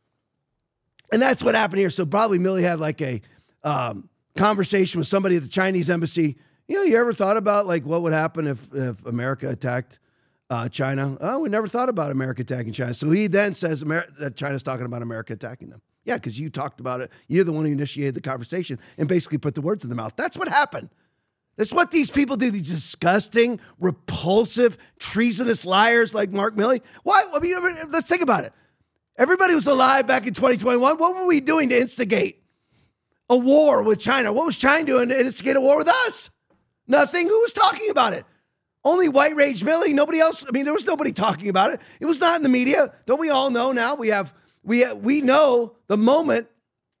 And that's what happened here. So probably Milley had like a conversation with somebody at the Chinese embassy. You ever thought about like what would happen if America attacked China? Oh, we never thought about America attacking China. So he then says that China's talking about America attacking them. Yeah, because you talked about it. You're the one who initiated the conversation and basically put the words in the mouth. That's what happened. That's what these people do, these disgusting, repulsive, treasonous liars like Mark Milley. Why? I mean, let's think about it. Everybody was alive back in 2021. What were we doing to instigate a war with China? What was China doing to instigate a war with us? Nothing. Who was talking about it? Only white rage Milley. Nobody else. I mean, there was nobody talking about it. It was not in the media. Don't we all know now? We know the moment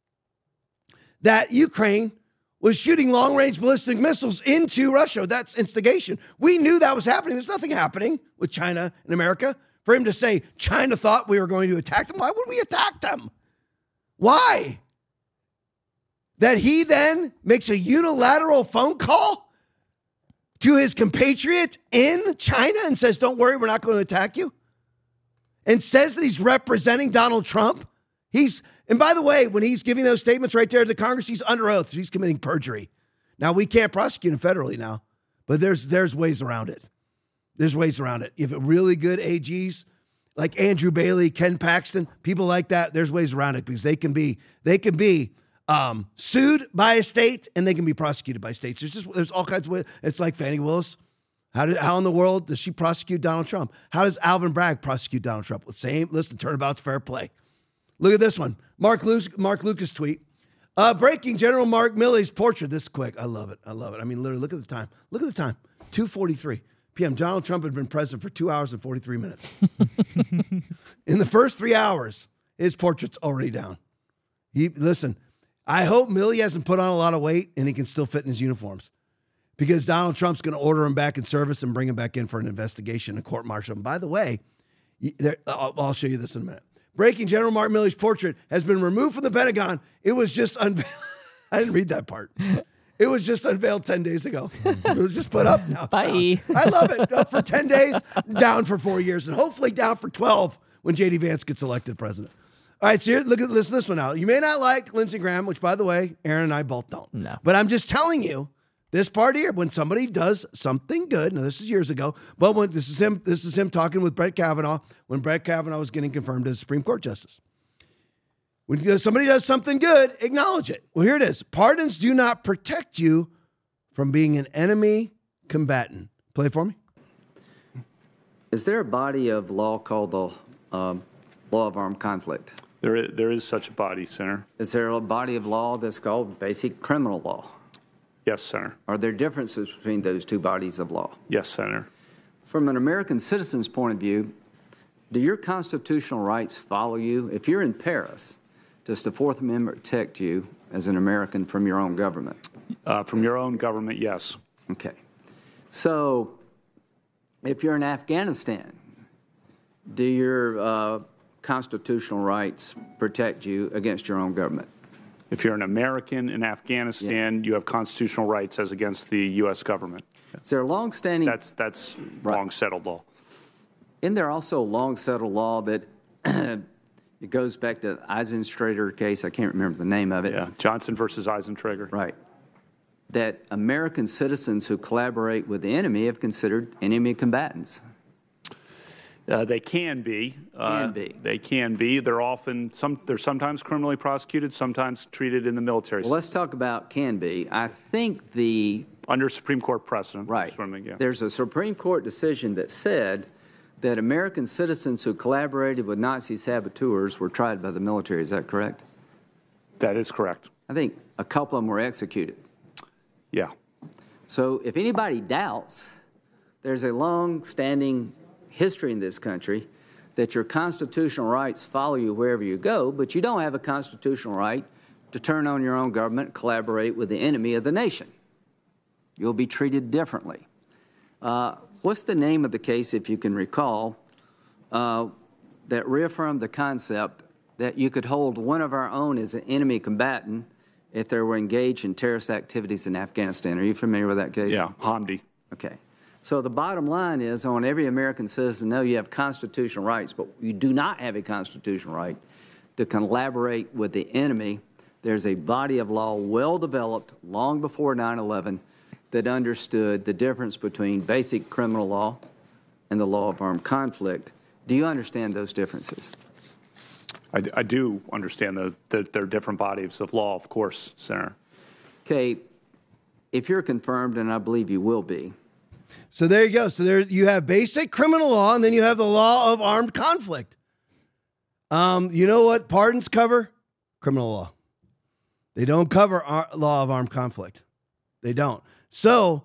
that Ukraine was shooting long-range ballistic missiles into Russia. That's instigation. We knew that was happening. There's nothing happening with China and America. For him to say China thought we were going to attack them, why would we attack them? Why? That he then makes a unilateral phone call to his compatriots in China and says, don't worry, we're not going to attack you. And says that he's representing Donald Trump. And by the way, when he's giving those statements right there to Congress, he's under oath. He's committing perjury. Now, we can't prosecute him federally now, but there's ways around it. There's ways around it. If really good AGs like Andrew Bailey, Ken Paxton, people like that, there's ways around it because they can be sued by a state and they can be prosecuted by states. There's all kinds of ways. It's like Fani Willis. How in the world does she prosecute Donald Trump? How does Alvin Bragg prosecute Donald Trump? Listen, turnabout's fair play. Look at this one. Mark Lucas tweet. Breaking General Mark Milley's portrait. This is quick. I love it. I mean, literally, look at the time. 2:43 p.m. Donald Trump had been president for 2 hours and 43 minutes. In the first 3 hours, his portrait's already down. Listen, I hope Milley hasn't put on a lot of weight and he can still fit in his uniforms. Because Donald Trump's going to order him back in service and bring him back in for an investigation and court-martial. And by the way, I'll show you this in a minute. Breaking General Mark Milley's portrait has been removed from the Pentagon. It was just unveiled. I didn't read that part. It was just unveiled 10 days ago. It was just put up now. Bye. I love it. Up for 10 days, down for 4 years, and hopefully down for 12 when J.D. Vance gets elected president. All right, so listen to this one now. You may not like Lindsey Graham, which, by the way, Aaron and I both don't. No. But I'm just telling you, this part here, when somebody does something good, now this is years ago, but when this is him talking with Brett Kavanaugh when Brett Kavanaugh was getting confirmed as Supreme Court justice. When somebody does something good, acknowledge it. Well, here it is. Pardons do not protect you from being an enemy combatant. Play it for me. Is there a body of law called the law of armed conflict? There is such a body, Senator. Is there a body of law that's called basic criminal law? Yes, Senator. Are there differences between those two bodies of law? Yes, Senator. From an American citizen's point of view, do your constitutional rights follow you? If you're in Paris, does the Fourth Amendment protect you as an American from your own government? From your own government, yes. Okay. So if you're in Afghanistan, do your constitutional rights protect you against your own government? If you're an American in Afghanistan, you have constitutional rights as against the U.S. government. Is there a long-standing... That's long-settled law. Isn't there also a long-settled law that it goes back to the Eisentrager case? I can't remember the name of it. Yeah, Johnson versus Eisentrager. Right. That American citizens who collaborate with the enemy have considered enemy combatants. They can be. They can be. They're sometimes criminally prosecuted, sometimes treated in the military. Well, let's talk about can be. I think under Supreme Court precedent. Right. There's a Supreme Court decision that said that American citizens who collaborated with Nazi saboteurs were tried by the military. Is that correct? That is correct. I think a couple of them were executed. Yeah. So if anybody doubts, there's a long-standing history in this country that your constitutional rights follow you wherever you go, but you don't have a constitutional right to turn on your own government and collaborate with the enemy of the nation. You'll be treated differently. What's the name of the case, if you can recall, that reaffirmed the concept that you could hold one of our own as an enemy combatant if they were engaged in terrorist activities in Afghanistan? Are you familiar with that case? Yeah, Hamdi. Okay. So the bottom line is, I want every American citizen to know you have constitutional rights, but you do not have a constitutional right to collaborate with the enemy. There's a body of law well developed long before 9/11 that understood the difference between basic criminal law and the law of armed conflict. Do you understand those differences? I do understand that there are different bodies of law, of course, Senator. Okay. If you're confirmed, and I believe you will be. So there you go. So there you have basic criminal law, and then you have the law of armed conflict. You know what pardons cover? Criminal law. They don't cover law of armed conflict. They don't. So,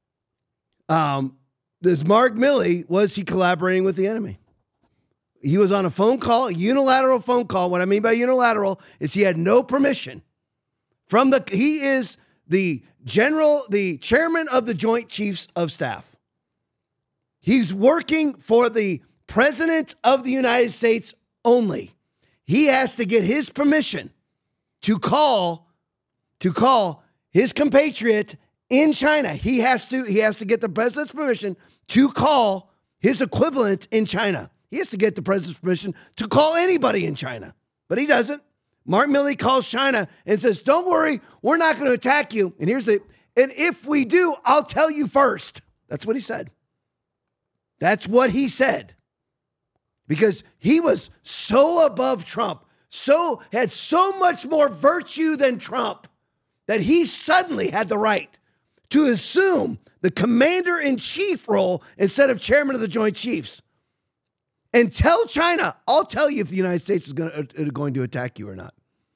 this Mark Milley, was he collaborating with the enemy? He was on a phone call, a unilateral phone call. What I mean by unilateral is he had no permission from he is the chairman of the Joint Chiefs of Staff. He's working for the President of the United States only. He has to get his permission to call his compatriot in China. He has to get the president's permission to call his equivalent in China. He has to get the president's permission to call anybody in China, but he doesn't. Mark Milley calls China and says, "Don't worry, we're not going to attack you. And if we do, I'll tell you first." That's what he said. That's what he said. Because he was so above Trump, had so much more virtue than Trump, that he suddenly had the right to assume the commander-in-chief role instead of chairman of the Joint Chiefs. And tell China, I'll tell you if the United States is going to attack you or not.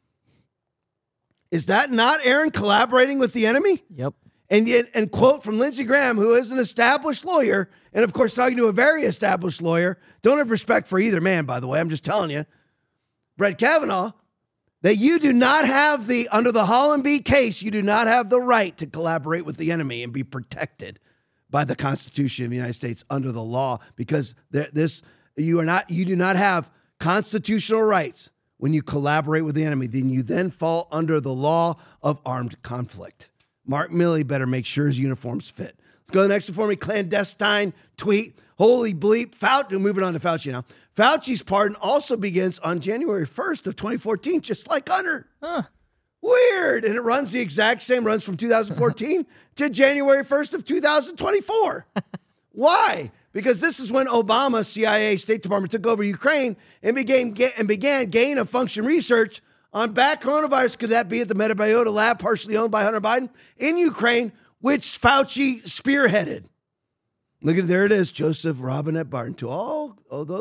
Is that not Aaron collaborating with the enemy? Yep. And quote from Lindsey Graham, who is an established lawyer, and of course talking to a very established lawyer. Don't have respect for either man, by the way. I'm just telling you. Brett Kavanaugh, that you do not have under the Hollenbeek case, you do not have the right to collaborate with the enemy and be protected by the Constitution of the United States under the law, because you do not have constitutional rights when you collaborate with the enemy. Then you fall under the law of armed conflict. Mark Milley better make sure his uniforms fit. Let's go to the next one for me. Clandestine tweet. Holy bleep. Fauci, moving on to Fauci now. Fauci's pardon also begins on January 1st of 2014, just like Hunter. Huh. Weird. And it runs the exact same, runs from 2014 to January 1st of 2024. Why? Because this is when Obama, CIA, State Department took over Ukraine and began gain-of-function research on bat coronavirus. Could that be at the Metabiota lab, partially owned by Hunter Biden in Ukraine, which Fauci spearheaded? Look at, there it is, Joseph Robinette Barton. To all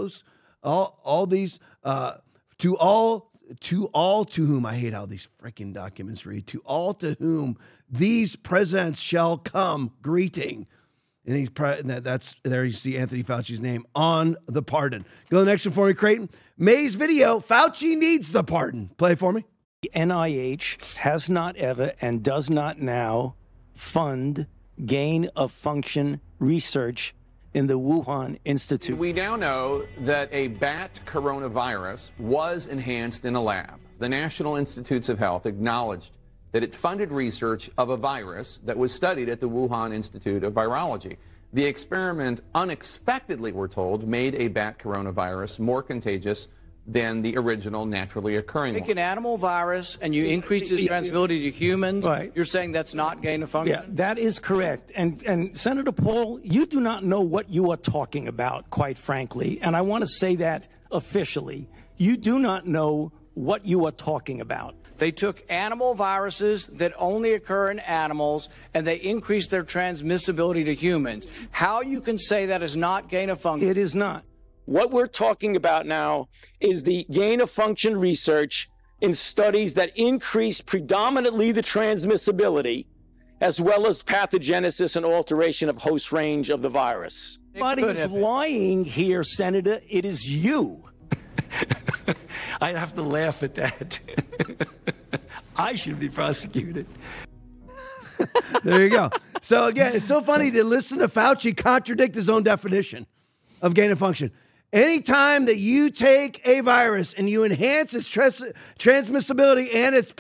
to whom, I hate how these freaking documents read, to all to whom these presidents shall come greeting. And that's there you see Anthony Fauci's name on the pardon. Go to the next one for me, Creighton. May's video, Fauci needs the pardon. Play it for me. The NIH has not ever and does not now fund gain-of-function research in the Wuhan Institute. We now know that a bat coronavirus was enhanced in a lab. The National Institutes of Health acknowledged that it funded research of a virus that was studied at the Wuhan Institute of Virology. The experiment unexpectedly, we're told, made a bat coronavirus more contagious than the original naturally occurring Take one. an animal virus and you increase its transmissibility to humans, right. You're saying that's not gain of function? Yeah, that is correct. And Senator Paul, you do not know what you are talking about, quite frankly. And I want to say that officially. You do not know what you are talking about. They took animal viruses that only occur in animals and they increased their transmissibility to humans. How you can say that is not gain of function? It is not. What we're talking about now is the gain-of-function research in studies that increase predominantly the transmissibility as well as pathogenesis and alteration of host range of the virus. Nobody's lying here, Senator. It is you. I have to laugh at that. I should be prosecuted. There you go. So again, it's so funny to listen to Fauci contradict his own definition of gain of function. Anytime that you take a virus and you enhance its transmissibility and its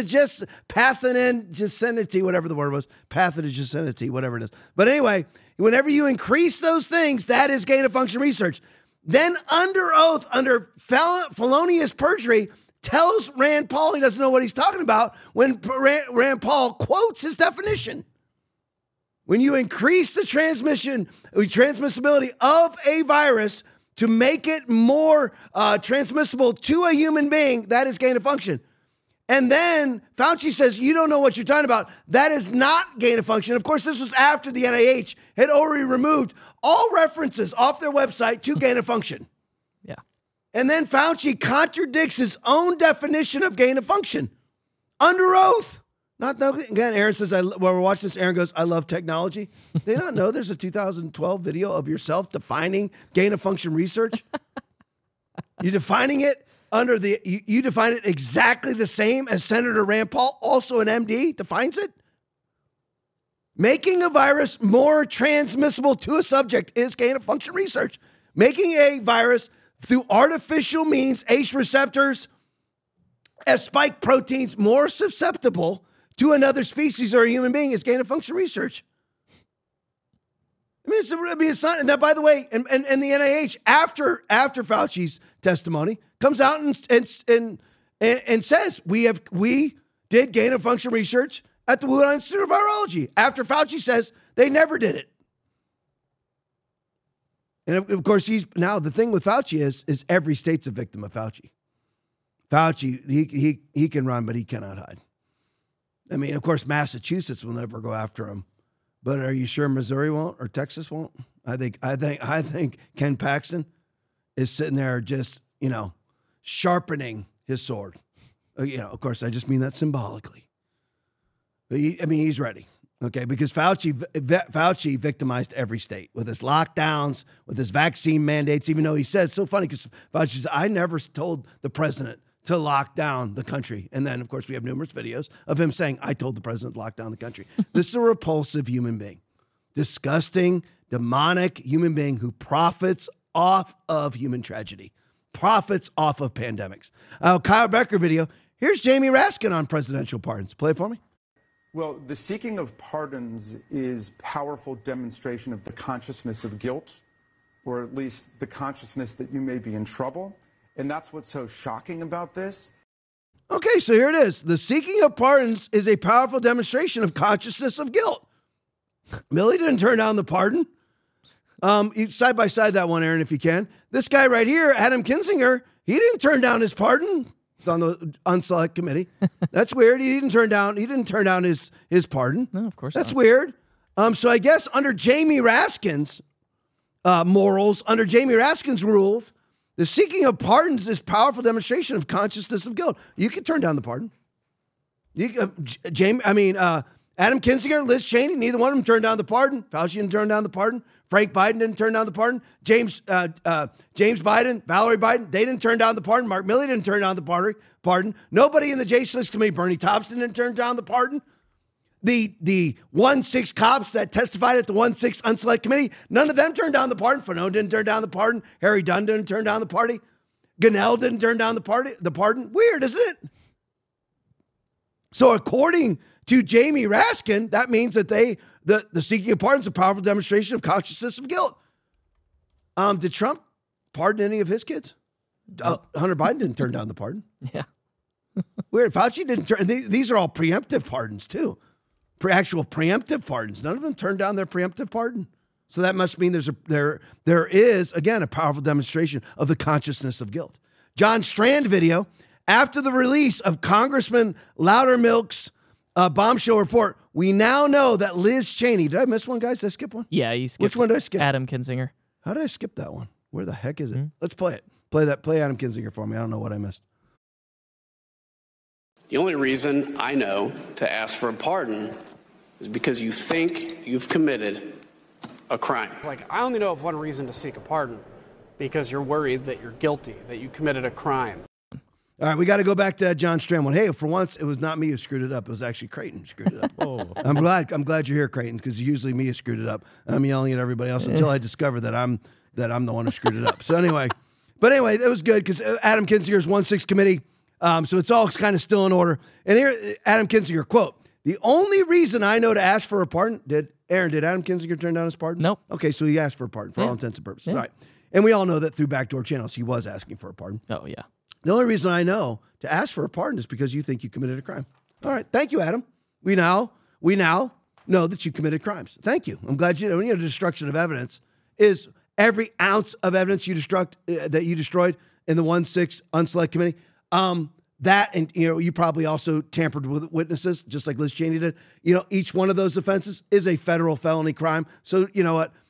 pathogenicity, whatever the word was, pathogenicity, whatever it is. But anyway, whenever you increase those things, that is gain of function research. Then under oath, under felonious perjury, tells Rand Paul he doesn't know what he's talking about when Rand Paul quotes his definition. When you increase the transmissibility of a virus to make it more transmissible to a human being, that is gain of function. And then Fauci says, you don't know what you're talking about. That is not gain of function. Of course, this was after the NIH had already removed all references off their website to gain of function. Yeah. And then Fauci contradicts his own definition of gain of function under oath. Again, Aaron says, while we're watching this, Aaron goes, I love technology. They not know there's a 2012 video of yourself defining gain of function research? You're defining it you define it exactly the same as Senator Rand Paul, also an MD, defines it? Making a virus more transmissible to a subject is gain of function research. Making a virus through artificial means, ACE receptors, as spike proteins more susceptible to another species or a human being is gain of function research. It's not. And that, by the way, and the NIH after Fauci's testimony comes out and says we did gain of function research at the Wuhan Institute of Virology. After Fauci says they never did it. And of course, the thing with Fauci is every state's a victim of Fauci. Fauci, he can run, but he cannot hide. I mean, of course, Massachusetts will never go after him, but are you sure Missouri won't or Texas won't? I think Ken Paxton is sitting there just, sharpening his sword. Of course, I just mean that symbolically. But he's ready. Okay, because Fauci victimized every state with his lockdowns, with his vaccine mandates, even though he says, so funny because Fauci says, I never told the president to lock down the country. And then, of course, we have numerous videos of him saying, I told the president to lock down the country. This is a repulsive human being. Disgusting, demonic human being who profits off of human tragedy, profits off of pandemics. Kyle Becker video. Here's Jamie Raskin on presidential pardons. Play it for me. Well, the seeking of pardons is powerful demonstration of the consciousness of guilt, or at least the consciousness that you may be in trouble. And that's what's so shocking about this. Okay, so here it is. The seeking of pardons is a powerful demonstration of consciousness of guilt. Millie didn't turn down the pardon. Side by side that one, Aaron, if you can. This guy right here, Adam Kinzinger, he didn't turn down his pardon. on the unselect committee. That's weird. He didn't turn down his pardon. No, of course That's not. weird. So I guess under Jamie Raskin's morals, under Jamie Raskin's rules, the seeking of pardons is powerful demonstration of consciousness of guilt. You can turn down the pardon. Adam Kinzinger, Liz Cheney, neither one of them turned down the pardon. Fauci didn't turn down the pardon. Frank Biden didn't turn down the pardon. James Biden, Valerie Biden, they didn't turn down the pardon. Mark Milley didn't turn down the pardon. Nobody in the J. Schlitz committee, Bernie Thompson didn't turn down the pardon. The 1-6 cops that testified at the 1-6 unselect committee, none of them turned down the pardon. Fanone didn't turn down the pardon. Harry Dunn didn't turn down the pardon. Ganell didn't turn down the pardon. Weird, isn't it? So according to Jamie Raskin, that means that the seeking of pardon is a powerful demonstration of consciousness of guilt. Did Trump pardon any of his kids? Hunter Biden didn't turn down the pardon. Yeah. Weird. Fauci didn't turn. These are all preemptive pardons too. Actual preemptive pardons. None of them turned down their preemptive pardon. So that must mean there is, again, a powerful demonstration of the consciousness of guilt. John Strand video. After the release of Congressman Loudermilk's bombshell report, we now know that Liz Cheney, did I miss one, guys? Did I skip one? Yeah, you skipped. Which one did I skip? Adam Kinzinger. How did I skip that one? Where the heck is it? Let's play it. Play Adam Kinzinger for me. I don't know what I missed. The only reason I know to ask for a pardon is because you think you've committed a crime. I only know of one reason to seek a pardon, because you're worried that you're guilty, that you committed a crime. All right, we got to go back to that John Strand one. Hey, for once, it was not me who screwed it up. It was actually Creighton who screwed it up. I'm glad you're here, Creighton, because usually me who screwed it up, and I'm yelling at everybody else until I discover that I'm the one who screwed it up. So anyway, it was good because Adam Kinzinger's 1-6 committee, so it's all kind of still in order. And here, Adam Kinzinger, quote, "The only reason I know to ask for a pardon," did Adam Kinzinger turn down his pardon? Nope. Okay, so he asked for a pardon for all intents and purposes. All right. And we all know that through backdoor channels, he was asking for a pardon. Oh, yeah. The only reason I know to ask for a pardon is because you think you committed a crime. All right. Thank you, Adam. We now know that you committed crimes. Thank you. I'm glad destruction of evidence is every ounce of evidence that you destroyed in the 1-6 unselect committee. That, and you probably also tampered with witnesses, just like Liz Cheney did. Each one of those offenses is a federal felony crime. So you know what?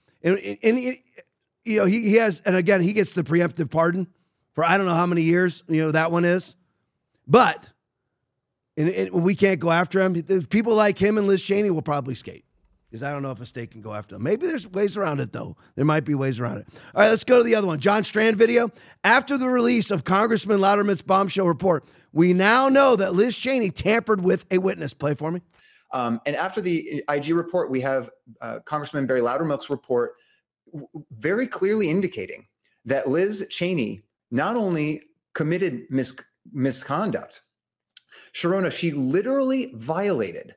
He has, and again, he gets the preemptive pardon for I don't know how many years, that one is. But we can't go after him. People like him and Liz Cheney will probably skate. Because I don't know if a state can go after him. Maybe there's ways around it, though. There might be ways around it. All right, let's go to the other one. John Strand video. After the release of Congressman Loudermilk's bombshell report, we now know that Liz Cheney tampered with a witness. Play for me. And after the IG report, we have Congressman Barry Loudermilk's report very clearly indicating that Liz Cheney not only committed misconduct, Sharona, she literally violated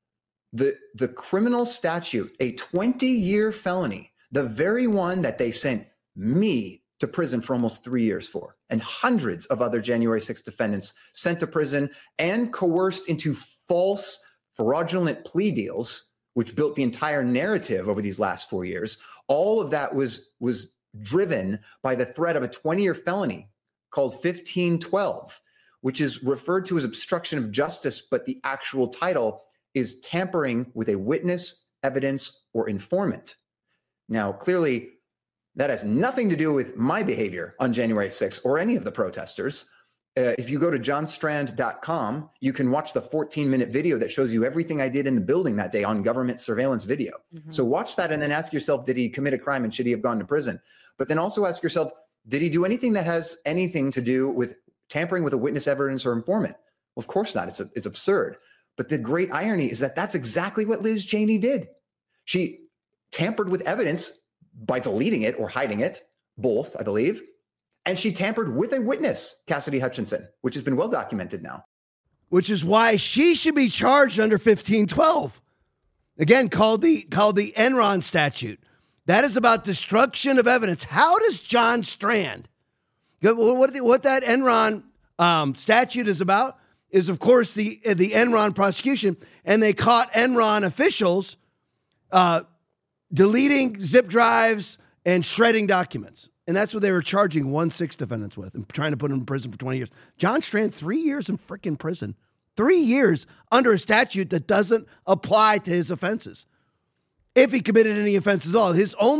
the criminal statute, a 20-year felony, the very one that they sent me to prison for almost 3 years for, and hundreds of other January 6th defendants sent to prison and coerced into false, fraudulent plea deals, which built the entire narrative over these last 4 years. All of that was driven by the threat of a 20-year felony called 1512, which is referred to as obstruction of justice, but the actual title is tampering with a witness, evidence, or informant. Now, clearly, that has nothing to do with my behavior on January 6th or any of the protesters. If you go to johnstrand.com, you can watch the 14-minute video that shows you everything I did in the building that day on government surveillance video. Mm-hmm. So watch that and then ask yourself, did he commit a crime and should he have gone to prison? But then also ask yourself, did he do anything that has anything to do with tampering with a witness, evidence, or informant? Well, of course not. It's absurd. But the great irony is that that's exactly what Liz Cheney did. She tampered with evidence by deleting it or hiding it, both, I believe. And she tampered with a witness, Cassidy Hutchinson, which has been well documented now. Which is why she should be charged under 1512. Again, called the Enron statute. That is about destruction of evidence. How does John Strand, what that Enron statute is about is, of course, the Enron prosecution, and they caught Enron officials deleting zip drives and shredding documents. And that's what they were charging 1/6 defendants with and trying to put them in prison for 20 years. John Strand, 3 years in freaking prison. 3 years under a statute that doesn't apply to his offenses. If he committed any offenses at all.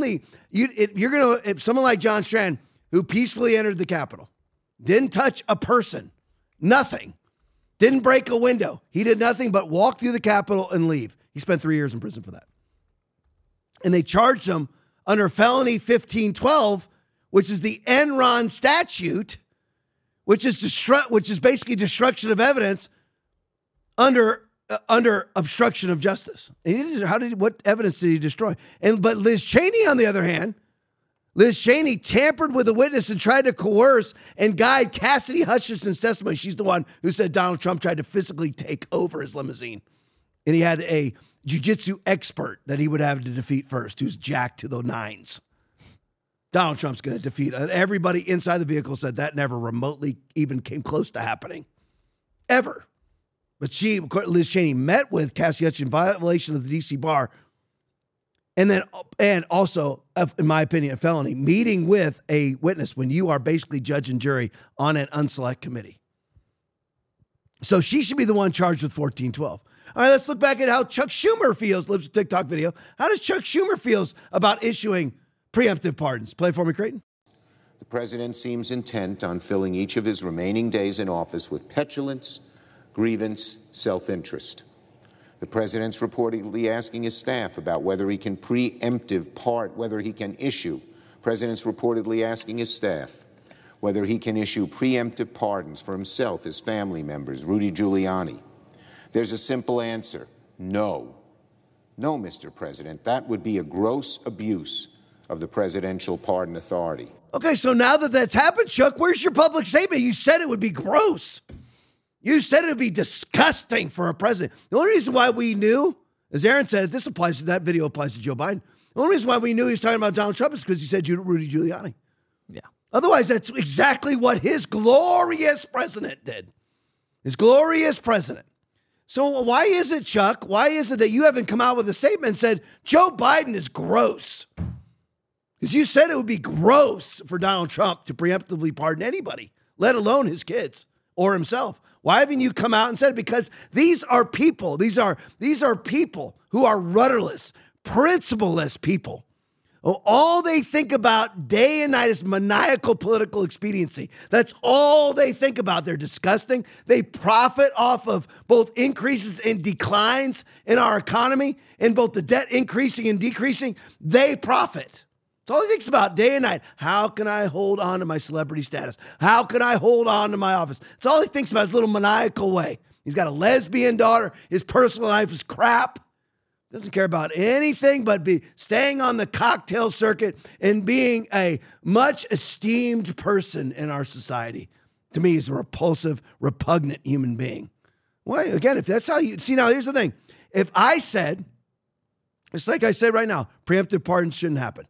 If someone like John Strand, who peacefully entered the Capitol, didn't touch a person, nothing, didn't break a window. He did nothing but walk through the Capitol and leave. He spent 3 years in prison for that. And they charged him under felony 1512, which is the Enron statute, which is basically destruction of evidence under obstruction of justice. And what evidence did he destroy? But Liz Cheney, on the other hand, Liz Cheney tampered with a witness and tried to coerce and guide Cassidy Hutchinson's testimony. She's the one who said Donald Trump tried to physically take over his limousine. And he had a jiu-jitsu expert that he would have to defeat first, who's jacked to the nines. Donald Trump's going to defeat. Everybody inside the vehicle said that never remotely even came close to happening. Ever. But Liz Cheney, met with Cassidy Hutchinson in violation of the D.C. bar, and also, in my opinion, a felony, meeting with a witness when you are basically judge and jury on an unselect committee. So she should be the one charged with 1412. All right, let's look back at how Chuck Schumer feels. Lives a TikTok video. How does Chuck Schumer feels about issuing preemptive pardons? Play for me, Creighton. The president seems intent on filling each of his remaining days in office with petulance, grievance, self-interest. The president's reportedly asking his staff about whether he can whether he can issue. President's reportedly asking his staff whether he can issue preemptive pardons for himself, his family members, Rudy Giuliani. There's a simple answer: no. No, Mr. President, that would be a gross abuse of the presidential pardon authority. Okay, so now that that's happened, Chuck, where's your public statement? You said it would be gross. You said it would be disgusting for a president. The only reason why we knew, as Aaron said, that video applies to Joe Biden. The only reason why we knew he was talking about Donald Trump is because he said Rudy Giuliani. Yeah. Otherwise, that's exactly what his glorious president did. His glorious president. So why is it, Chuck, why is it that you haven't come out with a statement and said Joe Biden is gross? Because you said it would be gross for Donald Trump to preemptively pardon anybody, let alone his kids or himself. Why haven't you come out and said it? Because these are people. These are people who are rudderless, principleless people. All they think about day and night is maniacal political expediency. That's all they think about. They're disgusting. They profit off of both increases and declines in our economy, and both the debt increasing and decreasing. They profit. That's all he thinks about day and night. How can I hold on to my celebrity status? How can I hold on to my office? That's all he thinks about, his little maniacal way. He's got a lesbian daughter. His personal life is crap. Doesn't care about anything but staying on the cocktail circuit and being a much esteemed person in our society. To me, he's a repulsive, repugnant human being. Well, again, if that's how you see, now here's the thing. If I said, it's like I said right now, preemptive pardons shouldn't happen.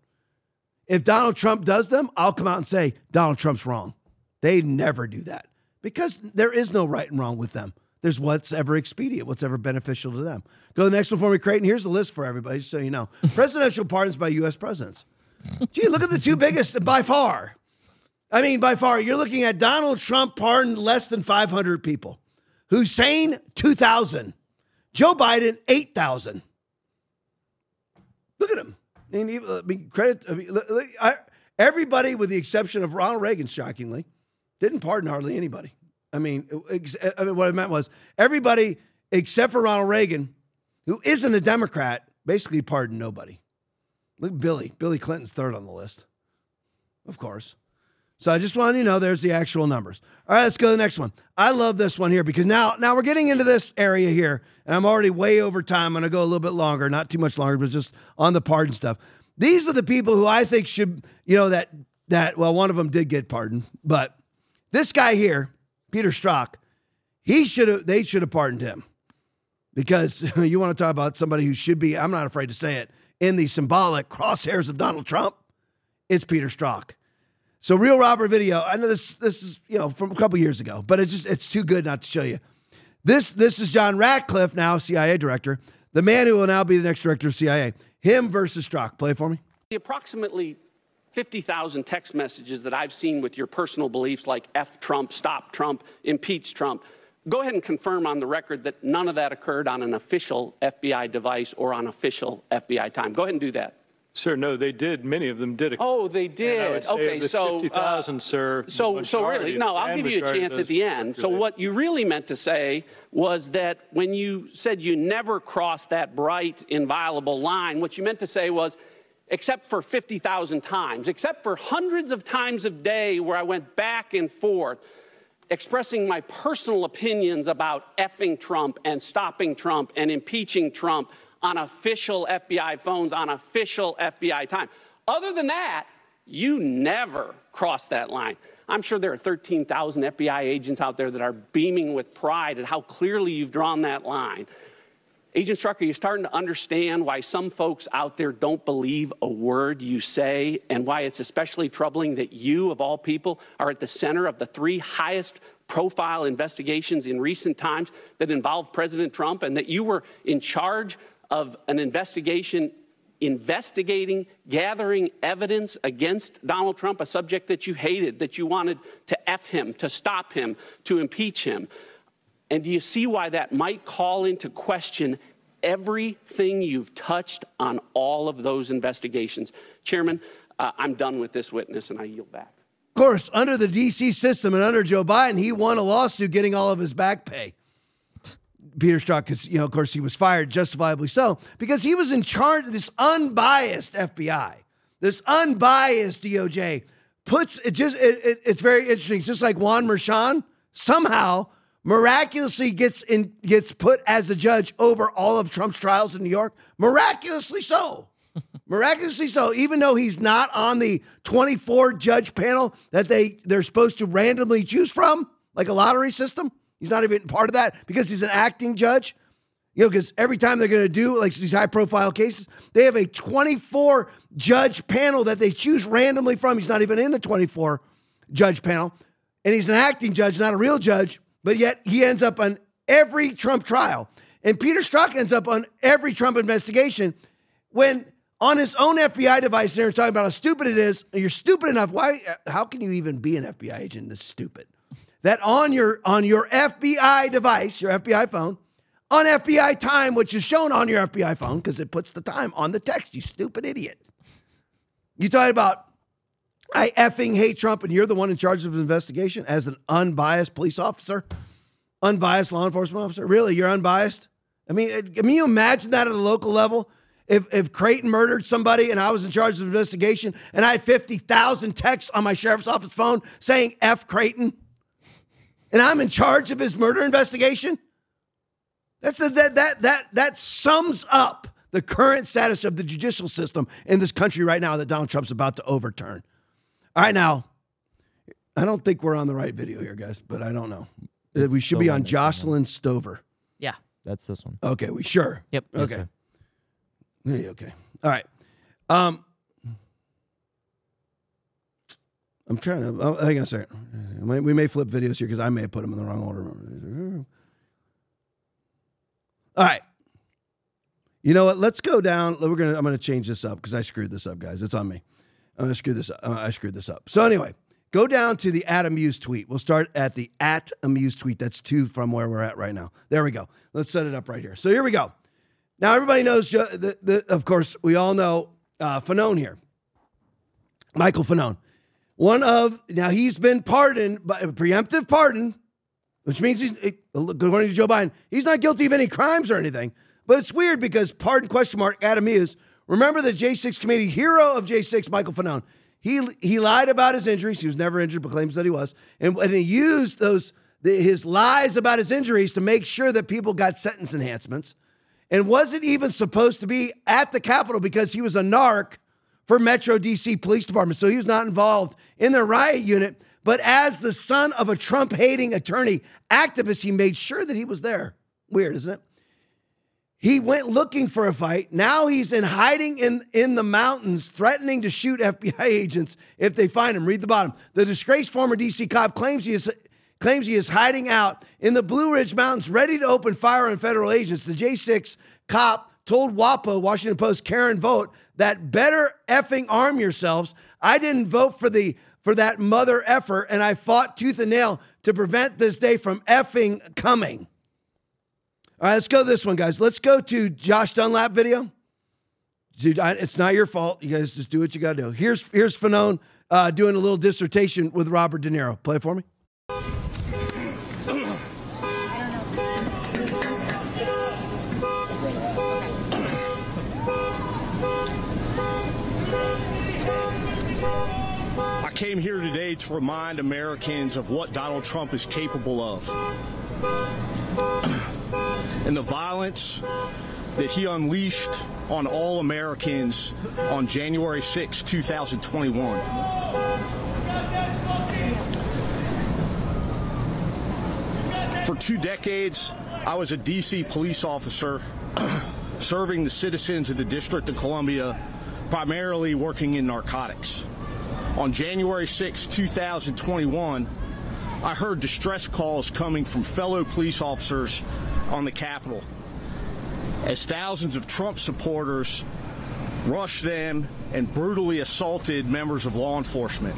If Donald Trump does them, I'll come out and say Donald Trump's wrong. They never do that because there is no right and wrong with them. There's what's ever expedient, what's ever beneficial to them. Go to the next one for me, Creighton. Here's the list for everybody, just so you know. Presidential pardons by U.S. presidents. Gee, look at the two biggest by far. By far, you're looking at Donald Trump pardoned less than 500 people. Hussein, 2,000. Joe Biden, 8,000. Look at him. Everybody, with the exception of Ronald Reagan, shockingly, didn't pardon hardly anybody. What I meant was everybody except for Ronald Reagan, who isn't a Democrat, basically pardoned nobody. Look at Billy. Billy Clinton's third on the list, of course. So I just wanted you to know there's the actual numbers. All right, let's go to the next one. I love this one here because now we're getting into this area here, and I'm already way over time. I'm going to go a little bit longer, not too much longer, but just on the pardon stuff. These are the people who I think should, well, one of them did get pardoned, but this guy here, Peter Strzok, they should have pardoned him because you want to talk about somebody who should be, I'm not afraid to say it, in the symbolic crosshairs of Donald Trump. It's Peter Strzok. So Real Robber video, I know this is, from a couple years ago, but it's too good not to show you. This is John Ratcliffe, now CIA director, the man who will now be the next director of CIA. Him versus Strzok. Play it for me. The approximately 50,000 text messages that I've seen with your personal beliefs like F Trump, stop Trump, impeach Trump. Go ahead and confirm on the record that none of that occurred on an official FBI device or on official FBI time. Go ahead and do that. Sir, no, they did. Many of them did. Oh, they did. Okay, so 50,000, sir. So really, no, I'll give you a chance at the end. So what you really meant to say was that when you said you never crossed that bright, inviolable line, what you meant to say was, except for 50,000 times, except for hundreds of times a day where I went back and forth expressing my personal opinions about effing Trump and stopping Trump and impeaching Trump on official FBI phones, on official FBI time. Other than that, you never crossed that line. I'm sure there are 13,000 FBI agents out there that are beaming with pride at how clearly you've drawn that line. Agent Strzok, are you starting to understand why some folks out there don't believe a word you say, and why it's especially troubling that you, of all people, are at the center of the 3 highest profile investigations in recent times that involve President Trump, and that you were in charge of an investigation investigating, gathering evidence against Donald Trump, a subject that you hated, that you wanted to F him, to stop him, to impeach him? And do you see why that might call into question everything you've touched on all of those investigations? Chairman, I'm done with this witness, and I yield back. Of course, under the D.C. system and under Joe Biden, he won a lawsuit getting all of his back pay. Peter Strzok, because, of course, he was fired, justifiably so, because he was in charge of this unbiased FBI, this unbiased DOJ. It's very interesting. It's just like Juan Merchan somehow miraculously gets put as a judge over all of Trump's trials in New York. Miraculously so. Miraculously so, even though he's not on the 24-judge panel that they're supposed to randomly choose from, like a lottery system. He's not even part of that because he's an acting judge. Because every time they're going to do like these high-profile cases, they have a 24-judge panel that they choose randomly from. He's not even in the 24-judge panel. And he's an acting judge, not a real judge. But yet he ends up on every Trump trial. And Peter Strzok ends up on every Trump investigation when on his own FBI device, they're talking about how stupid it is. You're stupid enough. How can you even be an FBI agent this stupid? That on your FBI device, your FBI phone, on FBI time, which is shown on your FBI phone because it puts the time on the text, you stupid idiot. You talking about, I effing hate Trump, and you're the one in charge of the investigation as an unbiased police officer, unbiased law enforcement officer? Really, you're unbiased? I mean, you imagine that at a local level? If Creighton murdered somebody and I was in charge of the investigation and I had 50,000 texts on my sheriff's office phone saying F Creighton, and I'm in charge of his murder investigation, that sums up the current status of the judicial system in this country right now that Donald Trump's about to overturn. All right, now, I don't think we're on the right video here, guys, but I don't know. We should be on Jocelyn Stover. Yeah. That's this one. Okay, we sure? Yep. Okay. Yes, okay. All right. I'm trying to, hang on a second. We may flip videos here because I may have put them in the wrong order. All right. You know what? Let's go down. I'm going to change this up because I screwed this up, guys. It's on me. I'm going to screw this up. I screwed this up. So anyway, go down to the @Amuse tweet. We'll start at the @Amuse tweet. That's 2 from where we're at right now. There we go. Let's set it up right here. So here we go. Now everybody knows, of course, we all know Fanone here. Michael Fanone. Now he's been pardoned by a preemptive pardon, which means according to Joe Biden, he's not guilty of any crimes or anything. But it's weird because pardon ? @Amuse. Remember the J6 committee hero of J6, Michael Fanone. He lied about his injuries. He was never injured, but claims that he was. And he used his lies about his injuries to make sure that people got sentence enhancements. And wasn't even supposed to be at the Capitol because he was a narc for Metro DC Police Department. So he was not involved in their riot unit. But as the son of a Trump-hating attorney activist, he made sure that he was there. Weird, isn't it? He went looking for a fight. Now he's in hiding in the mountains, threatening to shoot FBI agents if they find him. Read the bottom. The disgraced former DC cop claims he is hiding out in the Blue Ridge Mountains, ready to open fire on federal agents. The J6 cop told WAPO, Washington Post, Karen Vogt, that better effing arm yourselves. I didn't vote for that mother effer, and I fought tooth and nail to prevent this day from effing coming. All right, let's go to this one, guys. Let's go to Josh Dunlap video. Dude, it's not your fault. You guys just do what you got to do. Here's Fanone doing a little dissertation with Robert De Niro. Play it for me. I came here today to remind Americans of what Donald Trump is capable of and the violence that he unleashed on all Americans on January 6, 2021. For 2 decades, I was a D.C. police officer serving the citizens of the District of Columbia, primarily working in narcotics. On January 6, 2021, I heard distress calls coming from fellow police officers on the Capitol as thousands of Trump supporters rushed them and brutally assaulted members of law enforcement.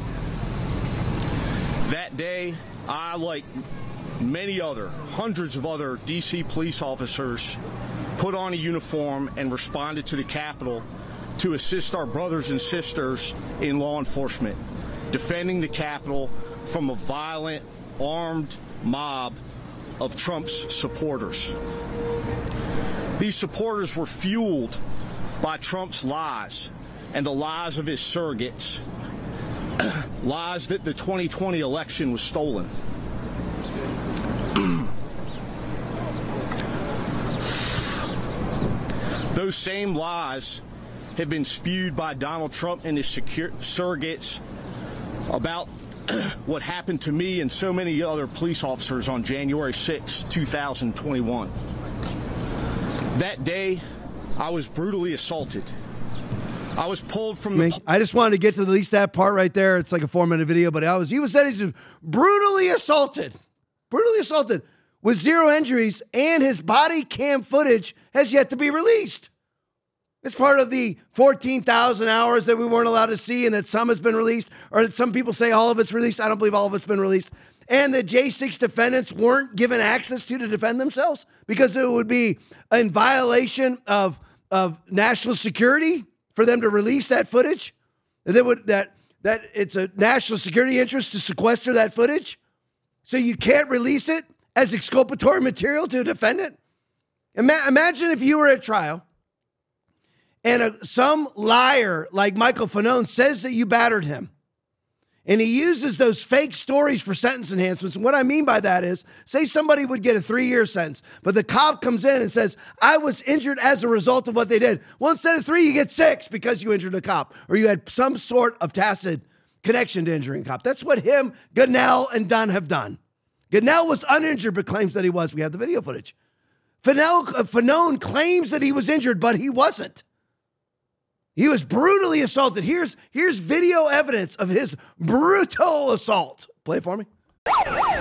That day, I, like many other, hundreds of other D.C. police officers, put on a uniform and responded to the Capitol to assist our brothers and sisters in law enforcement, defending the Capitol from a violent, armed mob of Trump's supporters. These supporters were fueled by Trump's lies and the lies of his surrogates, lies that the 2020 election was stolen. Those same lies have been spewed by Donald Trump and his surrogates about what happened to me and so many other police officers on January 6, 2021. That day, I was brutally assaulted. I was pulled from the... I just wanted to get to at least that part right there. It's like a 4-minute video, but he was said he's brutally assaulted with 0 injuries, and his body cam footage has yet to be released. It's part of the 14,000 hours that we weren't allowed to see and that some has been released, or that some people say all of it's released. I don't believe all of it's been released. And the J6 defendants weren't given access to defend themselves because it would be in violation of national security for them to release that footage. That it's a national security interest to sequester that footage. So you can't release it as exculpatory material to a defendant. Imagine if you were at trial and some liar like Michael Fanone says that you battered him. And he uses those fake stories for sentence enhancements. And what I mean by that is, say somebody would get a 3-year sentence, but the cop comes in and says, I was injured as a result of what they did. Well, instead of 3, you get 6 because you injured a cop or you had some sort of tacit connection to injuring a cop. That's what him, Gonell, and Dunn have done. Gonell was uninjured but claims that he was. We have the video footage. Fanone claims that he was injured, but he wasn't. He was brutally assaulted. Here's video evidence of his brutal assault. Play it for me. Come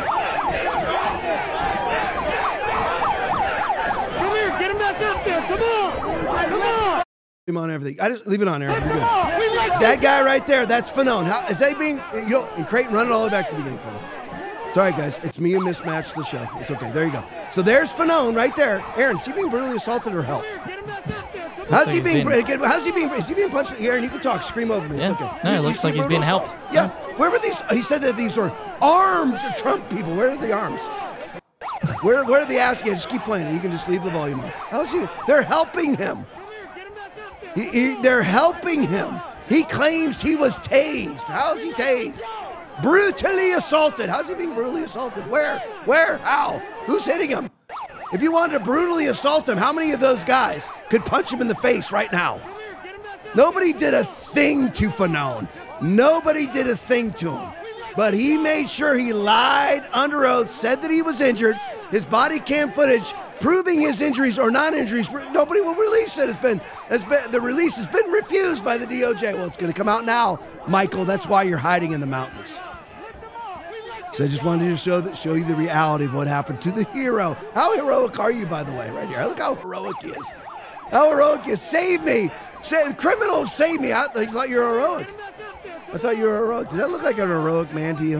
here, get him back up there. Come on. Come on. Him on everything. I just leave it on there. That guy right there, that's Fanone. How is that being, and Creighton, run it all the way back to the beginning for me. It's all right, guys. It's me and Mismatch the show. It's okay. There you go. So there's Fanone right there. Aaron, is he being brutally assaulted or helped? How's he being? Is he being punched? Aaron, you can talk. Scream over me. Yeah. It's okay. No, it looks like he's being helped. Yeah. Where were these? He said that these were armed Trump people. Where are the arms? Where are the ass? Yeah, just keep playing. You can just leave the volume on. How's he? They're helping him. They're helping him. He claims he was tased. How's he tased? Brutally assaulted. How's he being brutally assaulted? Where? How? Who's hitting him? If you wanted to brutally assault him, how many of those guys could punch him in the face right now? Nobody did a thing to Fanone. Nobody did a thing to him. But he made sure he lied under oath, said that he was injured. His body cam footage proving his injuries or non-injuries, nobody will release it. The release has been refused by the DOJ. Well, it's going to come out now, Michael. That's why you're hiding in the mountains. So I just wanted to show you the reality of what happened to the hero. How heroic are you, by the way, right here? Look how heroic he is. How heroic he is. Save me. The criminals save me. I thought you were heroic. I thought you were heroic. Does that look like an heroic man to you?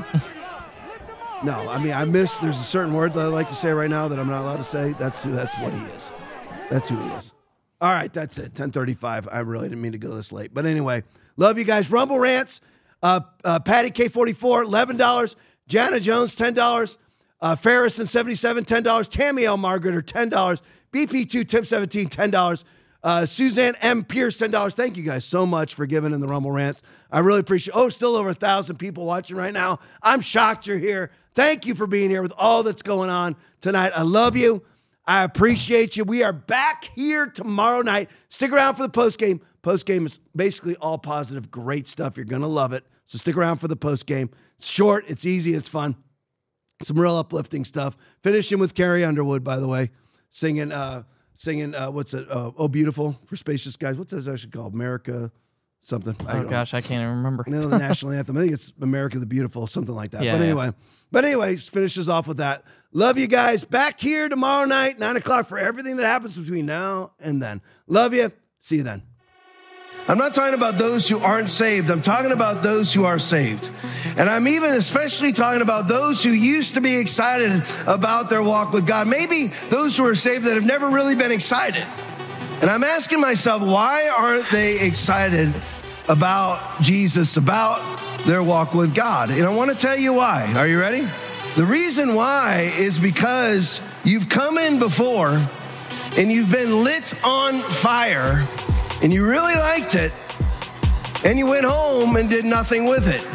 No, I mean, there's a certain word that I like to say right now that I'm not allowed to say. That's what he is. That's who he is. All right, that's it. 10:35. I really didn't mean to go this late. But anyway, love you guys. Rumble Rants, Patty K44, $11. Jana Jones, $10. Farrison, $77, $10. Tammy L. Margaret, $10. BP2, Tim 17, $10. Suzanne M. Pierce, $10. Thank you guys so much for giving in the Rumble Rants. I really appreciate it. Oh, still over 1,000 people watching right now. I'm shocked you're here. Thank you for being here with all that's going on tonight. I love you. I appreciate you. We are back here tomorrow night. Stick around for the postgame. Postgame is basically all positive, great stuff. You're going to love it. So stick around for the postgame. It's short, it's easy, it's fun. Some real uplifting stuff. Finishing with Carrie Underwood, by the way, singing, what's it? Oh, Beautiful for Spacious Skies. What's that actually called? America something. I can't even remember. No, the national anthem. I think it's America the Beautiful, something like that. Yeah, But anyway, finishes off with that. Love you guys. Back here tomorrow night, 9 o'clock for everything that happens between now and then. Love you. See you then. I'm not talking about those who aren't saved. I'm talking about those who are saved. And I'm even especially talking about those who used to be excited about their walk with God. Maybe those who are saved that have never really been excited. And I'm asking myself, why aren't they excited about Jesus, about their walk with God? And I want to tell you why. Are you ready? The reason why is because you've come in before and you've been lit on fire and you really liked it, and you went home and did nothing with it.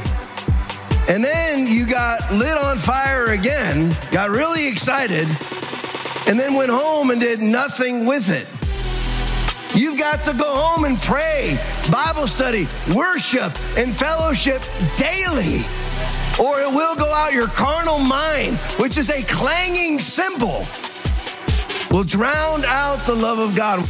And then you got lit on fire again, got really excited, and then went home and did nothing with it. You've got to go home and pray, Bible study, worship, and fellowship daily, or it will go out your carnal mind, which is a clanging cymbal, will drown out the love of God.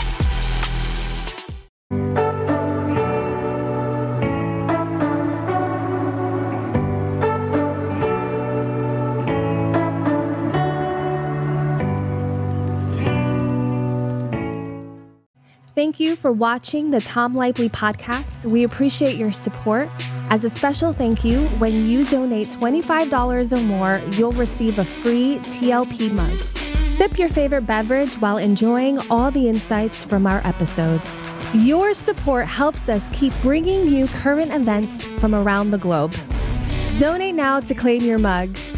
Thank you for watching the Tom Lively podcast. We appreciate your support. As a special thank you, when you donate $25 or more, you'll receive a free TLP mug. Sip your favorite beverage while enjoying all the insights from our episodes. Your support helps us keep bringing you current events from around the globe. Donate now to claim your mug.